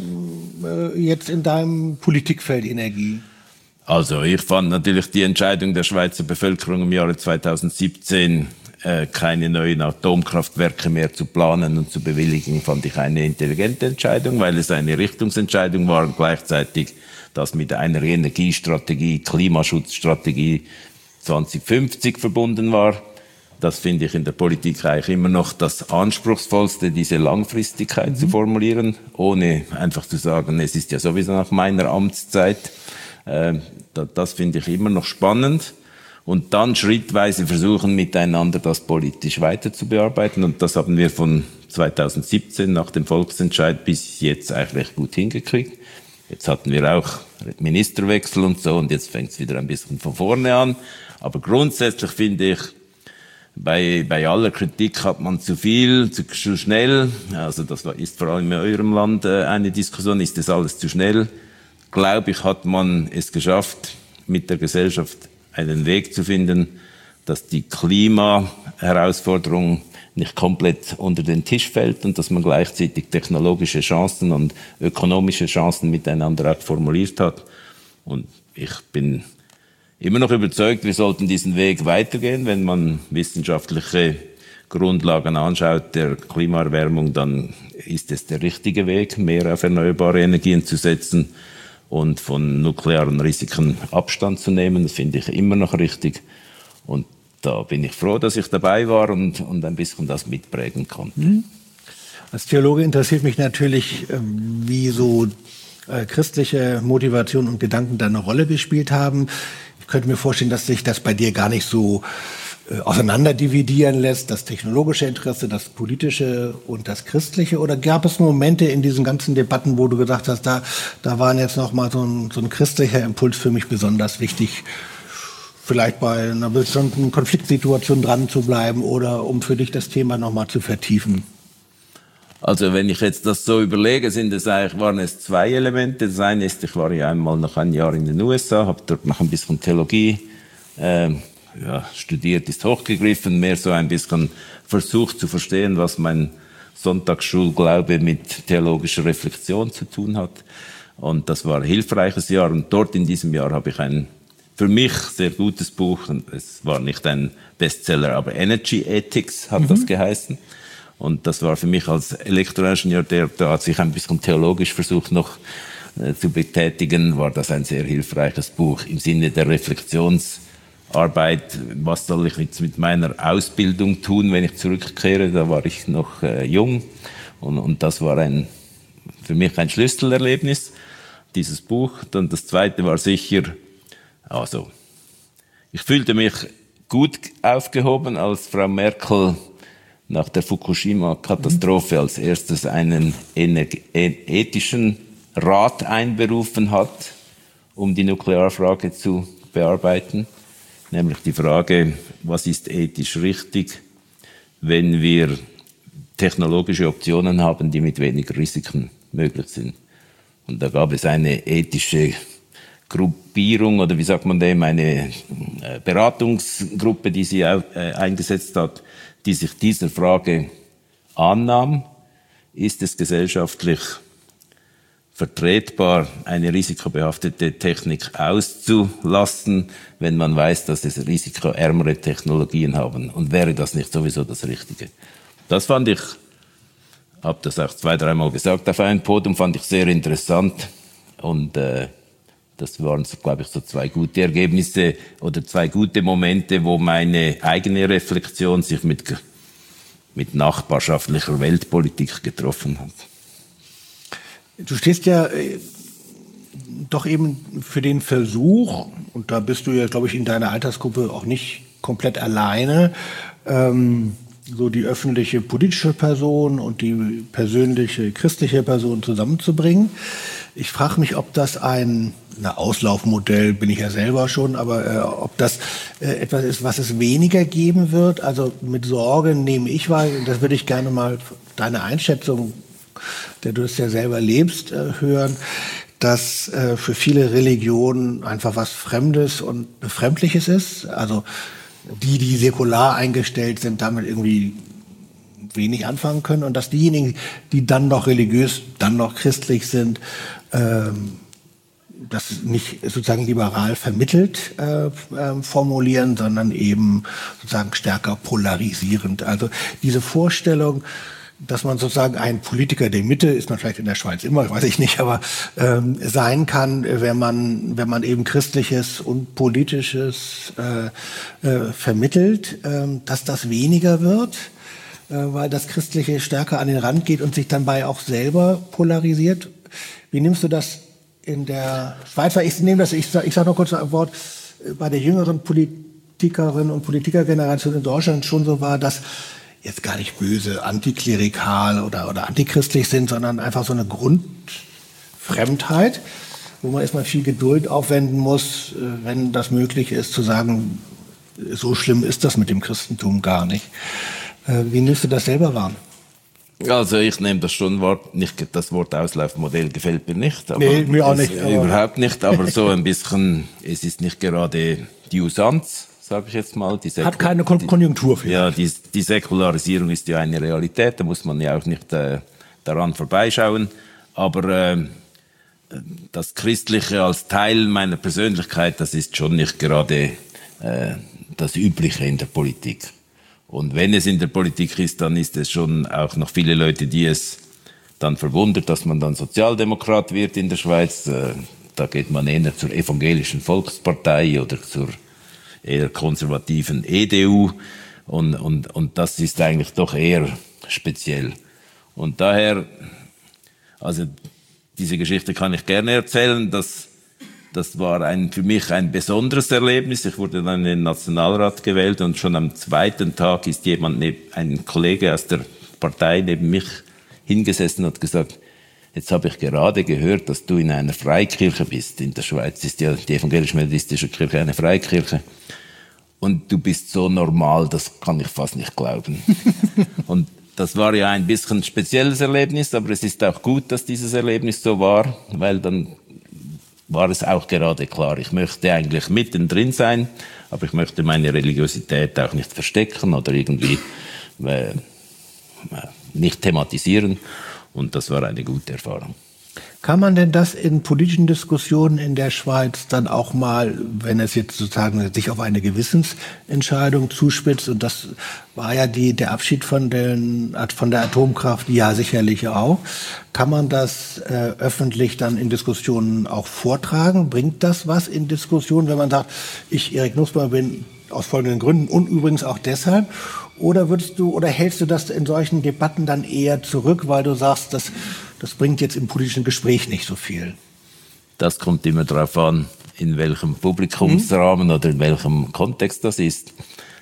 deinem Politikfeld Energie. Also ich fand natürlich die Entscheidung der Schweizer Bevölkerung im Jahre 2017, keine neuen Atomkraftwerke mehr zu planen und zu bewilligen, fand ich eine intelligente Entscheidung, weil es eine Richtungsentscheidung war und gleichzeitig das mit einer Energiestrategie, Klimaschutzstrategie 2050 verbunden war. Das finde ich in der Politik eigentlich immer noch das Anspruchsvollste, diese Langfristigkeit zu formulieren, ohne einfach zu sagen, es ist ja sowieso nach meiner Amtszeit. Das finde ich immer noch spannend. Und dann schrittweise versuchen, miteinander das politisch weiter zu bearbeiten. Und das haben wir von 2017 nach dem Volksentscheid bis jetzt eigentlich gut hingekriegt. Jetzt hatten wir auch Ministerwechsel und so, und jetzt fängt es wieder ein bisschen von vorne an. Aber grundsätzlich finde ich, bei aller Kritik hat man zu viel, zu schnell. Also das ist vor allem in eurem Land eine Diskussion, ist das alles zu schnell? Glaube ich, hat man es geschafft, mit der Gesellschaft einen Weg zu finden, dass die Klimaherausforderung nicht komplett unter den Tisch fällt und dass man gleichzeitig technologische Chancen und ökonomische Chancen miteinander auch formuliert hat. Und ich bin immer noch überzeugt, wir sollten diesen Weg weitergehen. Wenn man wissenschaftliche Grundlagen anschaut der Klimaerwärmung, dann ist es der richtige Weg, mehr auf erneuerbare Energien zu setzen und von nuklearen Risiken Abstand zu nehmen. Das finde ich immer noch richtig. Und da bin ich froh, dass ich dabei war und ein bisschen das mitprägen konnte. Als Theologe interessiert mich natürlich, wie so christliche Motivation und Gedanken da eine Rolle gespielt haben. Ich könnte mir vorstellen, dass sich das bei dir gar nicht so auseinanderdividieren lässt, das technologische Interesse, das politische und das christliche. Oder gab es Momente in diesen ganzen Debatten, wo du gesagt hast, da waren jetzt noch mal so ein christlicher Impuls für mich besonders wichtig, vielleicht bei einer bestimmten Konfliktsituation dran zu bleiben oder um für dich das Thema noch mal zu vertiefen? Also wenn ich jetzt das so überlege, waren es zwei Elemente. Das eine ist, ich war ja einmal noch ein Jahr in den USA, habe dort noch ein bisschen Theologie studiert, ist hochgegriffen, mehr so ein bisschen versucht zu verstehen, was mein Sonntagsschulglaube mit theologischer Reflexion zu tun hat. Und das war ein hilfreiches Jahr. Und dort in diesem Jahr habe ich ein für mich sehr gutes Buch, es war nicht ein Bestseller, aber Energy Ethics hat das geheißen. Und das war für mich als Elektroingenieur, der da sich ein bisschen theologisch versucht noch zu betätigen, war das ein sehr hilfreiches Buch im Sinne der Reflexionsarbeit. Was soll ich jetzt mit meiner Ausbildung tun, wenn ich zurückkehre? Da war ich noch jung und das war für mich ein Schlüsselerlebnis, dieses Buch. Dann das zweite war sicher, ich fühlte mich gut aufgehoben, als Frau Merkel nach der Fukushima-Katastrophe als erstes einen ethischen Rat einberufen hat, um die Nuklearfrage zu bearbeiten. Nämlich die Frage, was ist ethisch richtig, wenn wir technologische Optionen haben, die mit weniger Risiken möglich sind. Und da gab es eine ethische Gruppierung oder wie sagt man dem, eine Beratungsgruppe, die sie eingesetzt hat, die sich dieser Frage annahm. Ist es gesellschaftlich vertretbar, eine risikobehaftete Technik auszulassen, wenn man weiß, dass es risikoärmere Technologien haben? Und wäre das nicht sowieso das Richtige? Das fand ich, habe das auch 2-3 Mal gesagt auf einem Podium, fand ich sehr interessant. Und das waren, glaube ich, so 2 gute Ergebnisse oder 2 gute Momente, wo meine eigene Reflexion sich mit nachbarschaftlicher Weltpolitik getroffen hat. Du stehst ja doch eben für den Versuch, und da bist du ja, glaube ich, in deiner Altersgruppe auch nicht komplett alleine, so die öffentliche politische Person und die persönliche christliche Person zusammenzubringen. Ich frage mich, ob das ein Auslaufmodell bin ich ja selber schon, aber ob das etwas ist, was es weniger geben wird. Also mit Sorge nehme ich wahr, das würde ich gerne mal deine Einschätzung, der du es ja selber lebst, hören, dass für viele Religionen einfach was Fremdes und Befremdliches ist. Also die säkular eingestellt sind, damit irgendwie wenig anfangen können und dass diejenigen, die dann noch religiös, dann noch christlich sind, das nicht sozusagen liberal vermittelt formulieren, sondern eben sozusagen stärker polarisierend. Also diese Vorstellung, dass man sozusagen ein Politiker der Mitte, ist man vielleicht in der Schweiz immer, weiß ich nicht, aber sein kann, wenn man eben Christliches und Politisches vermittelt, dass das weniger wird, weil das Christliche stärker an den Rand geht und sich dann bei auch selber polarisiert. Wie nimmst du das in der Schweiz? Ich sage noch kurz ein Wort, bei der jüngeren Politikerinnen und Politikergeneration in Deutschland schon so war, dass jetzt gar nicht böse, antiklerikal oder antichristlich sind, sondern einfach so eine Grundfremdheit, wo man erstmal viel Geduld aufwenden muss, wenn das möglich ist, zu sagen, so schlimm ist das mit dem Christentum gar nicht. Wie nimmst du das selber wahr? Also ich nehme das schon nicht das Wort Auslaufmodell gefällt mir nicht. Aber nee, mir auch nicht. Überhaupt nicht, aber so ein bisschen, es ist nicht gerade die Usanz, sage ich jetzt mal. Hat keine Konjunktur vielleicht. Ja, die Säkularisierung ist ja eine Realität, da muss man ja auch nicht daran vorbeischauen. Aber das Christliche als Teil meiner Persönlichkeit, das ist schon nicht gerade das Übliche in der Politik. Und wenn es in der Politik ist, dann ist es schon auch noch viele Leute, die es dann verwundert, dass man dann Sozialdemokrat wird in der Schweiz. Da geht man eher zur evangelischen Volkspartei oder zur eher konservativen EDU. Und das ist eigentlich doch eher speziell. Und daher, also diese Geschichte kann ich gerne erzählen. Das war für mich ein besonderes Erlebnis. Ich wurde dann in den Nationalrat gewählt und schon am zweiten Tag ist ein Kollege aus der Partei neben mich hingesessen und hat gesagt, jetzt habe ich gerade gehört, dass du in einer Freikirche bist. In der Schweiz ist ja die evangelisch-methodistische Kirche eine Freikirche. Und du bist so normal, das kann ich fast nicht glauben. Und das war ja ein bisschen ein spezielles Erlebnis, aber es ist auch gut, dass dieses Erlebnis so war, weil dann war es auch gerade klar, ich möchte eigentlich mittendrin sein, aber ich möchte meine Religiosität auch nicht verstecken oder irgendwie nicht thematisieren. Und das war eine gute Erfahrung. Kann man denn das in politischen Diskussionen in der Schweiz dann auch mal, wenn es jetzt sozusagen sich auf eine Gewissensentscheidung zuspitzt, und das war ja der Abschied von der Atomkraft, ja sicherlich auch, kann man das öffentlich dann in Diskussionen auch vortragen? Bringt das was in Diskussionen, wenn man sagt, ich, Erik Nussbaum, bin aus folgenden Gründen und übrigens auch deshalb? Oder hältst du das in solchen Debatten dann eher zurück, weil du sagst, das bringt jetzt im politischen Gespräch nicht so viel? Das kommt immer darauf an, in welchem Publikumsrahmen oder in welchem Kontext das ist.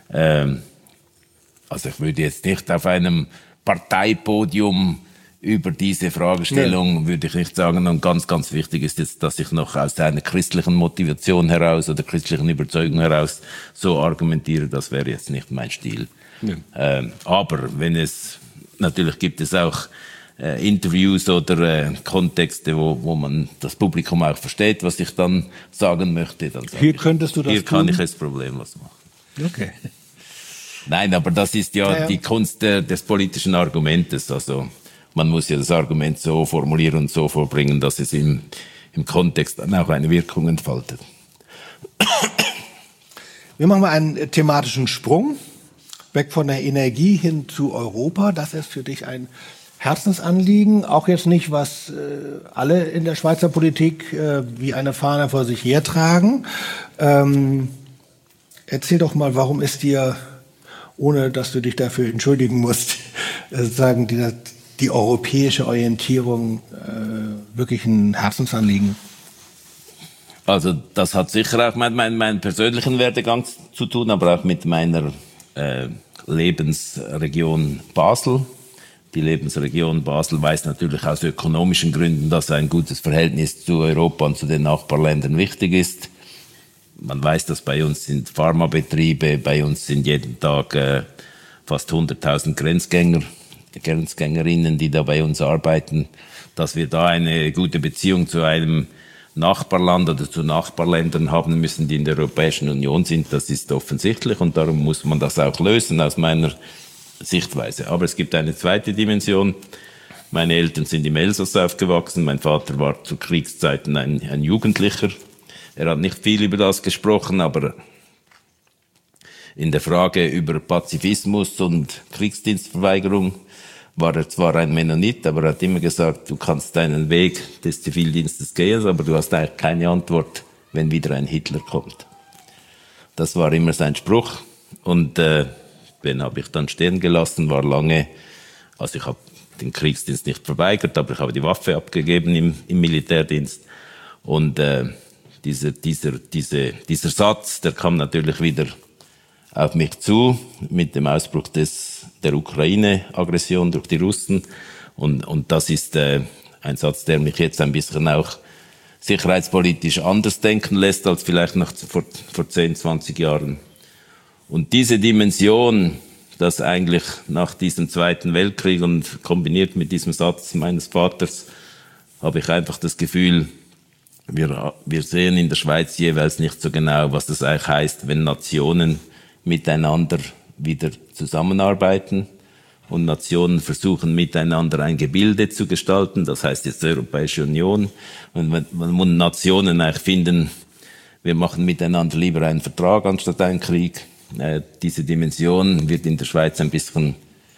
Also ich würde jetzt nicht auf einem Parteipodium über diese Fragestellung, würde ich nicht sagen. Und ganz, ganz wichtig ist jetzt, dass ich noch aus einer christlichen Motivation heraus oder christlichen Überzeugung heraus so argumentiere. Das wäre jetzt nicht mein Stil. Ja. Aber natürlich gibt es auch Interviews oder Kontexte, wo man das Publikum auch versteht, was ich dann sagen möchte. Dann hier könntest du das hier kann ich es problemlos machen. Okay. Nein, aber das ist ja die Kunst des politischen Argumentes. Also man muss ja das Argument so formulieren und so vorbringen, dass es im Kontext dann auch eine Wirkung entfaltet. Wir machen mal einen thematischen Sprung. Weg von der Energie hin zu Europa. Das ist für dich ein Herzensanliegen. Auch jetzt nicht, was alle in der Schweizer Politik wie eine Fahne vor sich hertragen. Erzähl doch mal, warum ist dir, ohne dass du dich dafür entschuldigen musst, sagen die europäische Orientierung wirklich ein Herzensanliegen? Also das hat sicher auch mit meinem persönlichen Werdegang zu tun, aber auch mit meiner Lebensregion Basel. Die Lebensregion Basel weiß natürlich aus ökonomischen Gründen, dass ein gutes Verhältnis zu Europa und zu den Nachbarländern wichtig ist. Man weiß, dass bei uns sind Pharmabetriebe, bei uns sind jeden Tag fast 100.000 Grenzgängerinnen, die da bei uns arbeiten. Dass wir da eine gute Beziehung zu einem Nachbarland oder zu Nachbarländern haben müssen, die in der Europäischen Union sind, das ist offensichtlich und darum muss man das auch lösen aus meiner Sichtweise. Aber es gibt eine zweite Dimension. Meine Eltern sind im Elsass aufgewachsen. Mein Vater war zu Kriegszeiten ein Jugendlicher. Er hat nicht viel über das gesprochen, aber in der Frage über Pazifismus und Kriegsdienstverweigerung war er zwar ein Mennonit, aber er hat immer gesagt, du kannst deinen Weg des Zivildienstes gehen, aber du hast eigentlich keine Antwort, wenn wieder ein Hitler kommt. Das war immer sein Spruch und den habe ich dann stehen gelassen, war lange, also ich habe den Kriegsdienst nicht verweigert, aber ich habe die Waffe abgegeben im Militärdienst und dieser Satz, der kam natürlich wieder auf mich zu mit dem Ausbruch der Ukraine-Aggression durch die Russen. Und das ist ein Satz, der mich jetzt ein bisschen auch sicherheitspolitisch anders denken lässt als vielleicht noch vor 10, 20 Jahren. Und diese Dimension, dass eigentlich nach diesem Zweiten Weltkrieg und kombiniert mit diesem Satz meines Vaters, habe ich einfach das Gefühl, wir sehen in der Schweiz jeweils nicht so genau, was das eigentlich heißt, wenn Nationen miteinander wieder zusammenarbeiten und Nationen versuchen miteinander ein Gebilde zu gestalten, das heißt jetzt die Europäische Union. Und wenn Nationen eigentlich finden, wir machen miteinander lieber einen Vertrag anstatt einen Krieg. Diese Dimension wird in der Schweiz ein bisschen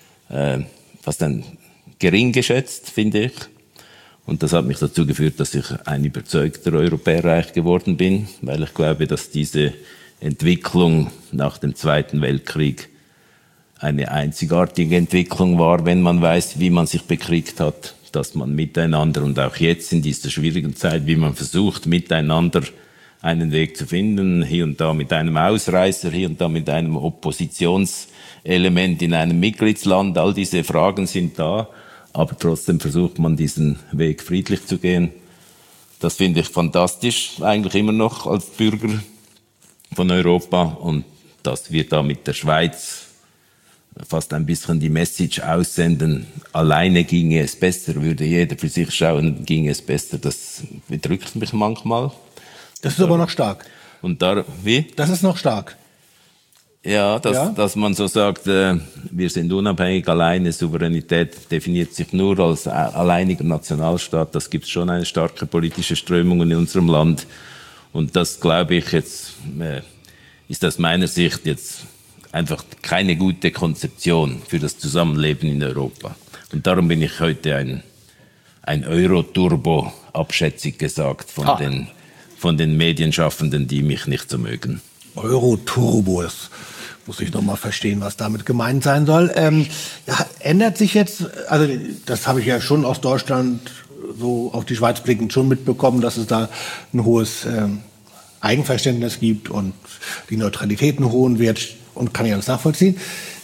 fast gering geschätzt, finde ich. Und das hat mich dazu geführt, dass ich ein überzeugter Europäer geworden bin, weil ich glaube, dass diese Entwicklung nach dem Zweiten Weltkrieg eine einzigartige Entwicklung war, wenn man weiß, wie man sich bekriegt hat, dass man miteinander und auch jetzt in dieser schwierigen Zeit, wie man versucht, miteinander einen Weg zu finden, hier und da mit einem Ausreißer, hier und da mit einem Oppositionselement in einem Mitgliedsland, all diese Fragen sind da, aber trotzdem versucht man diesen Weg friedlich zu gehen. Das finde ich fantastisch, eigentlich immer noch als Bürger von Europa, und dass wir da mit der Schweiz fast ein bisschen die Message aussenden, alleine ginge es besser, würde jeder für sich schauen, ginge es besser, das bedrückt mich manchmal. Das ist aber noch stark. Und da, wie? Das ist noch stark. Ja, dass man so sagt, wir sind unabhängig, alleine, Souveränität definiert sich nur als alleiniger Nationalstaat, das gibt schon eine starke politische Strömung in unserem Land. Und das, glaube ich, jetzt ist aus meiner Sicht jetzt einfach keine gute Konzeption für das Zusammenleben in Europa. Und darum bin ich heute ein Euro-Turbo, abschätzig gesagt, von den Medienschaffenden, die mich nicht so mögen. Euro-Turbo, das muss ich noch mal verstehen, was damit gemeint sein soll. Ändert sich jetzt, also das habe ich ja schon aus Deutschland so auf die Schweiz blickend schon mitbekommen, dass es da ein hohes Eigenverständnis gibt und die Neutralität einen hohen Wert, und kann ich alles nachvollziehen,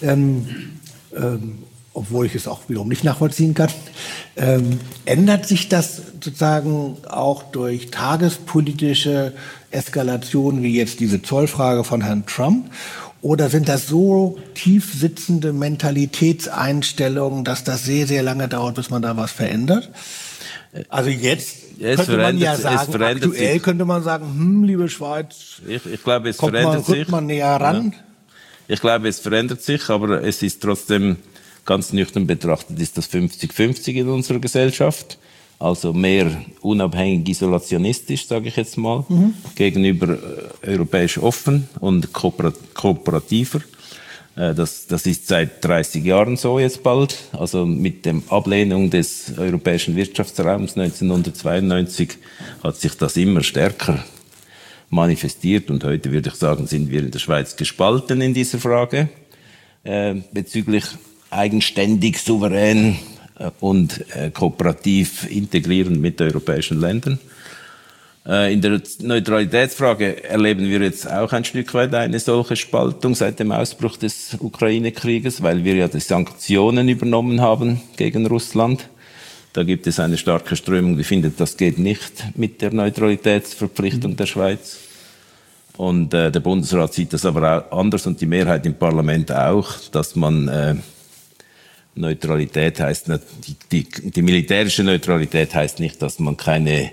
obwohl ich es auch wiederum nicht nachvollziehen kann. Ändert sich das sozusagen auch durch tagespolitische Eskalationen wie jetzt diese Zollfrage von Herrn Trump? Oder sind das so tief sitzende Mentalitätseinstellungen, dass das sehr, sehr lange dauert, bis man da was verändert? Also jetzt könnte man ja sagen, aktuell könnte man sagen, liebe Schweiz, ich glaube, es verändert sich. Rückt man näher ran? Ja. Ich glaube, es verändert sich, aber es ist trotzdem, ganz nüchtern betrachtet, ist das 50-50 in unserer Gesellschaft. Also mehr unabhängig isolationistisch, sage ich jetzt mal, gegenüber europäisch offen und kooperativer. Das ist seit 30 Jahren so jetzt bald. Also mit der Ablehnung des europäischen Wirtschaftsraums 1992 hat sich das immer stärker manifestiert. Und heute würde ich sagen, sind wir in der Schweiz gespalten in dieser Frage bezüglich eigenständig, souverän und kooperativ integrieren mit europäischen Ländern. In der Neutralitätsfrage erleben wir jetzt auch ein Stück weit eine solche Spaltung seit dem Ausbruch des Ukraine-Krieges, weil wir ja die Sanktionen übernommen haben gegen Russland. Da gibt es eine starke Strömung, die findet, das geht nicht mit der Neutralitätsverpflichtung der Schweiz. Und der Bundesrat sieht das aber auch anders und die Mehrheit im Parlament auch, dass man Neutralität heißt, die militärische Neutralität heißt nicht, dass man die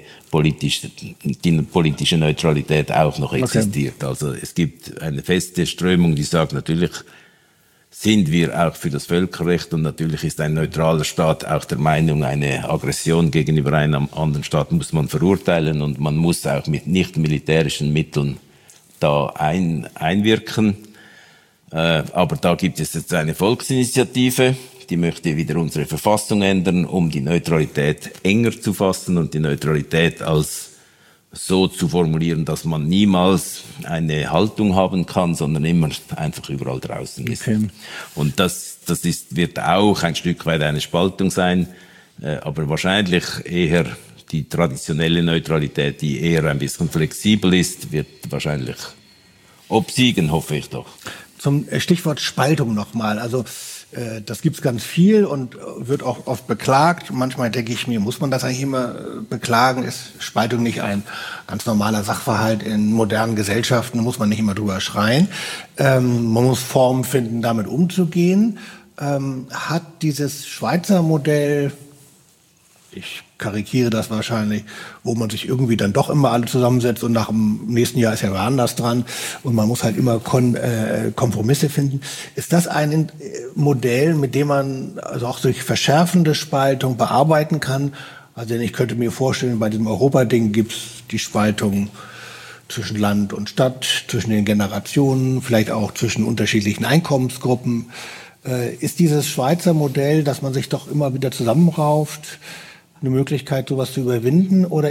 politische Neutralität auch noch existiert. Okay. Also es gibt eine feste Strömung, die sagt, natürlich sind wir auch für das Völkerrecht und natürlich ist ein neutraler Staat auch der Meinung, eine Aggression gegenüber einem anderen Staat muss man verurteilen und man muss auch mit nicht militärischen Mitteln da einwirken. Aber da gibt es jetzt eine Volksinitiative, die möchte wieder unsere Verfassung ändern, um die Neutralität enger zu fassen und die Neutralität als so zu formulieren, dass man niemals eine Haltung haben kann, sondern immer einfach überall draußen ist. Okay. Und das wird auch ein Stück weit eine Spaltung sein, aber wahrscheinlich eher die traditionelle Neutralität, die eher ein bisschen flexibel ist, wird wahrscheinlich obsiegen, hoffe ich doch. Zum Stichwort Spaltung nochmal. Also das gibt's ganz viel und wird auch oft beklagt. Manchmal denke ich mir, muss man das eigentlich immer beklagen? Ist Spaltung nicht ein ganz normaler Sachverhalt in modernen Gesellschaften? Muss man nicht immer drüber schreien. Man muss Formen finden, damit umzugehen. Hat dieses Schweizer Modell ich karikiere das wahrscheinlich, wo man sich irgendwie dann doch immer alle zusammensetzt und nach dem nächsten Jahr ist ja wer anders dran und man muss halt immer Kompromisse finden. Ist das ein Modell, mit dem man also auch durch verschärfende Spaltung bearbeiten kann? Also denn ich könnte mir vorstellen, bei diesem Europa-Ding gibt's die Spaltung zwischen Land und Stadt, zwischen den Generationen, vielleicht auch zwischen unterschiedlichen Einkommensgruppen. Ist dieses Schweizer Modell, dass man sich doch immer wieder zusammenrauft, eine Möglichkeit, sowas zu überwinden? Oder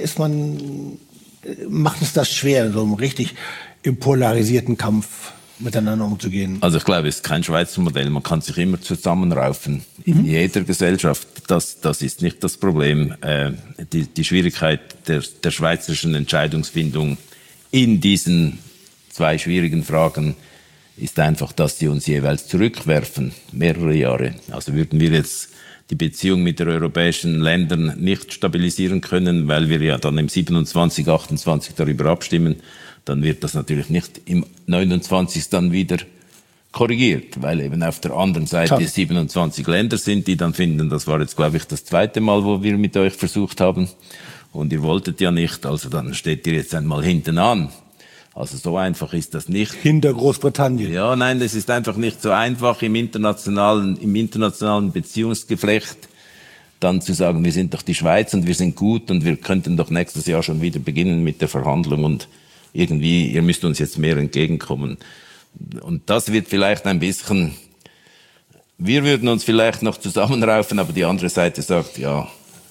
macht es das schwer, so einen richtig im polarisierten Kampf miteinander umzugehen? Also ich glaube, es ist kein Schweizer Modell. Man kann sich immer zusammenraufen. In jeder Gesellschaft. Das ist nicht das Problem. Die Schwierigkeit der schweizerischen Entscheidungsfindung in diesen zwei schwierigen Fragen ist einfach, dass sie uns jeweils zurückwerfen, mehrere Jahre. Also würden wir jetzt die Beziehung mit den europäischen Ländern nicht stabilisieren können, weil wir ja dann im 27, 28 darüber abstimmen, dann wird das natürlich nicht im 29 dann wieder korrigiert, weil eben auf der anderen Seite 27 Länder sind, die dann finden, das war jetzt, glaube ich, das zweite Mal, wo wir mit euch versucht haben und ihr wolltet ja nicht, also dann steht ihr jetzt einmal hinten an. Also so einfach ist das nicht. Hinter Großbritannien. Ja, nein, das ist einfach nicht so einfach im internationalen Beziehungsgeflecht dann zu sagen, wir sind doch die Schweiz und wir sind gut und wir könnten doch nächstes Jahr schon wieder beginnen mit der Verhandlung und irgendwie, ihr müsst uns jetzt mehr entgegenkommen. Und das wird vielleicht ein bisschen, wir würden uns vielleicht noch zusammenraufen, aber die andere Seite sagt, ja,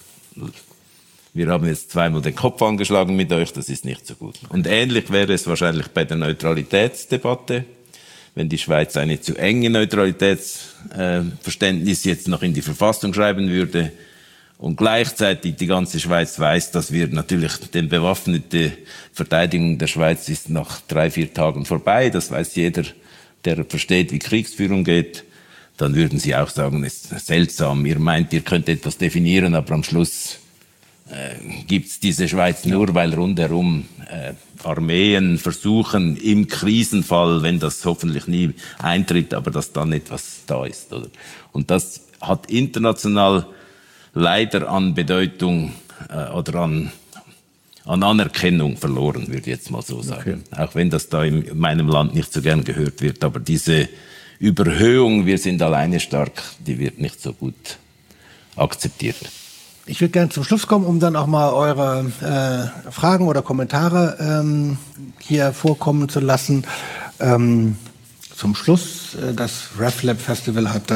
wir haben jetzt zweimal den Kopf angeschlagen mit euch, das ist nicht so gut. Und ähnlich wäre es wahrscheinlich bei der Neutralitätsdebatte, wenn die Schweiz eine zu enge Neutralitätsverständnis jetzt noch in die Verfassung schreiben würde und gleichzeitig die ganze Schweiz weiß, dass wir natürlich die bewaffnete Verteidigung der Schweiz ist nach 3-4 Tagen vorbei, das weiß jeder, der versteht, wie Kriegsführung geht, dann würden sie auch sagen, es ist seltsam, ihr meint, ihr könnt etwas definieren, aber am Schluss gibt's diese Schweiz nur, weil rundherum Armeen versuchen im Krisenfall, wenn das hoffentlich nie eintritt, aber dass dann etwas da ist. Oder? Und das hat international leider an Bedeutung oder an Anerkennung verloren, würde ich jetzt mal so sagen. Okay. Auch wenn das da in meinem Land nicht so gern gehört wird, aber diese Überhöhung, wir sind alleine stark, die wird nicht so gut akzeptiert. Ich würde gerne zum Schluss kommen, um dann auch mal eure Fragen oder Kommentare hier vorkommen zu lassen. Zum Schluss, das RefLab Festival hat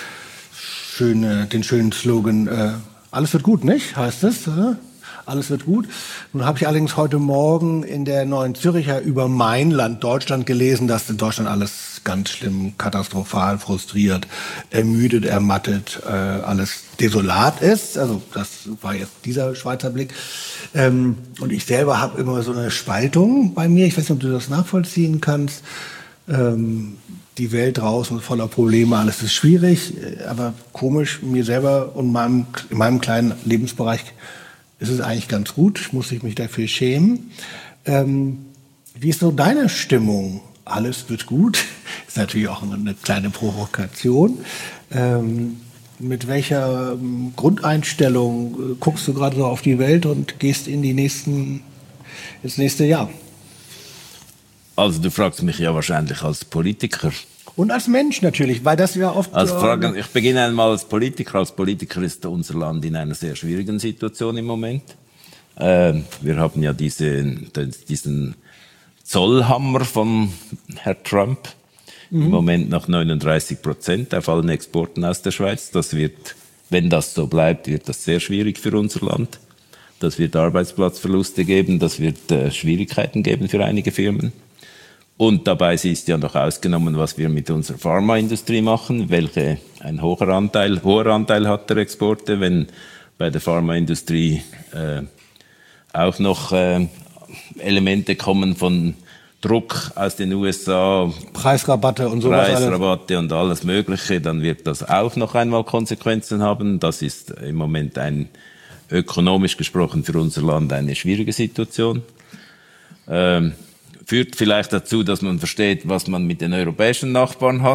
den schönen Slogan, alles wird gut, nicht? Heißt es? Alles wird gut. Nun habe ich allerdings heute Morgen in der Neuen Zürcher über mein Land Deutschland gelesen, dass in Deutschland alles ganz schlimm, katastrophal, frustriert, ermüdet, ermattet, alles desolat ist. Also das war jetzt dieser Schweizer Blick. Und ich selber habe immer so eine Spaltung bei mir. Ich weiß nicht, ob du das nachvollziehen kannst. Die Welt draußen voller Probleme, alles ist schwierig. Aber komisch, mir selber und in meinem kleinen Lebensbereich ist es eigentlich ganz gut, muss ich mich dafür schämen. Wie ist so deine Stimmung? Alles wird gut. Ist natürlich auch eine kleine Provokation. Mit welcher Grundeinstellung guckst du gerade so auf die Welt und gehst ins nächste Jahr? Also du fragst mich ja wahrscheinlich als Politiker. Und als Mensch natürlich, weil das ja oft... Ich beginne einmal als Politiker. Als Politiker ist unser Land in einer sehr schwierigen Situation im Moment. Wir haben ja diesen Zollhammer von Herrn Trump. Im Moment noch 39% auf allen Exporten aus der Schweiz. Das wird, wenn das so bleibt, wird das sehr schwierig für unser Land. Das wird Arbeitsplatzverluste geben, das wird Schwierigkeiten geben für einige Firmen. Und dabei ist ja noch ausgenommen, was wir mit unserer Pharmaindustrie machen, welche ein hoher Anteil hat der Exporte, wenn bei der Pharmaindustrie auch noch Elemente kommen von Druck aus den USA, Preisrabatte und sowas. Preisrabatte und alles Mögliche, dann wird das auch noch einmal Konsequenzen haben. Das ist im Moment ökonomisch gesprochen für unser Land eine schwierige Situation. Führt vielleicht dazu, dass man versteht, was man mit den europäischen Nachbarn hat.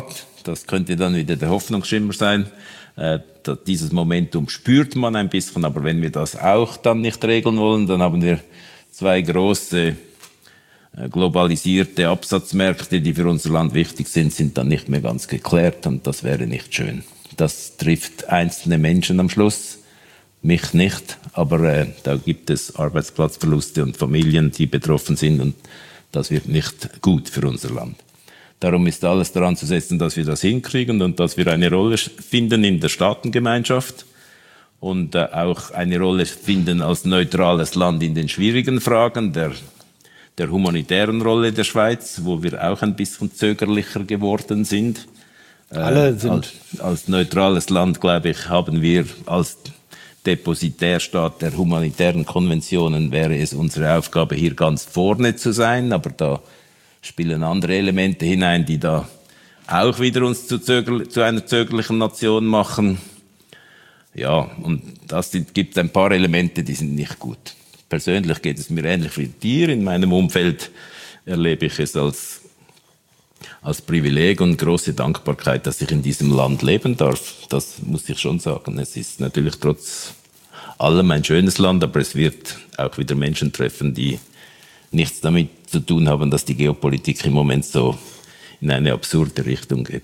Das könnte dann wieder der Hoffnungsschimmer sein. Dieses Momentum spürt man ein bisschen, aber wenn wir das auch dann nicht regeln wollen, dann haben wir zwei große globalisierte Absatzmärkte, die für unser Land wichtig sind dann nicht mehr ganz geklärt und das wäre nicht schön. Das trifft einzelne Menschen am Schluss, mich nicht, aber da gibt es Arbeitsplatzverluste und Familien, die betroffen sind und das wird nicht gut für unser Land. Darum ist alles daran zu setzen, dass wir das hinkriegen und dass wir eine Rolle finden in der Staatengemeinschaft und auch eine Rolle finden als neutrales Land in den schwierigen Fragen der humanitären Rolle der Schweiz, wo wir auch ein bisschen zögerlicher geworden sind. Alle sind. Als neutrales Land, glaube ich, haben wir als Depositärstaat der humanitären Konventionen wäre es unsere Aufgabe, hier ganz vorne zu sein, aber da spielen andere Elemente hinein, die da auch wieder uns zu einer zögerlichen Nation machen. Ja, und gibt ein paar Elemente, die sind nicht gut. Persönlich geht es mir ähnlich wie dir. In meinem Umfeld erlebe ich es als Privileg und große Dankbarkeit, dass ich in diesem Land leben darf. Das muss ich schon sagen. Es ist natürlich trotz allem ein schönes Land, aber es wird auch wieder Menschen treffen, die nichts damit zu tun haben, dass die Geopolitik im Moment so in eine absurde Richtung geht.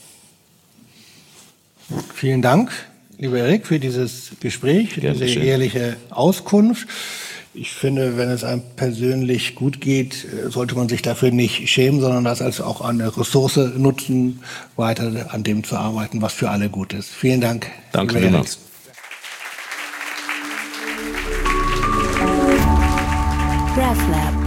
Vielen Dank, lieber Erik, für dieses Gespräch, für diese ehrliche Auskunft. Ich finde, wenn es einem persönlich gut geht, sollte man sich dafür nicht schämen, sondern das als auch eine Ressource nutzen, weiter an dem zu arbeiten, was für alle gut ist. Vielen Dank. Danke vielmals. RefLab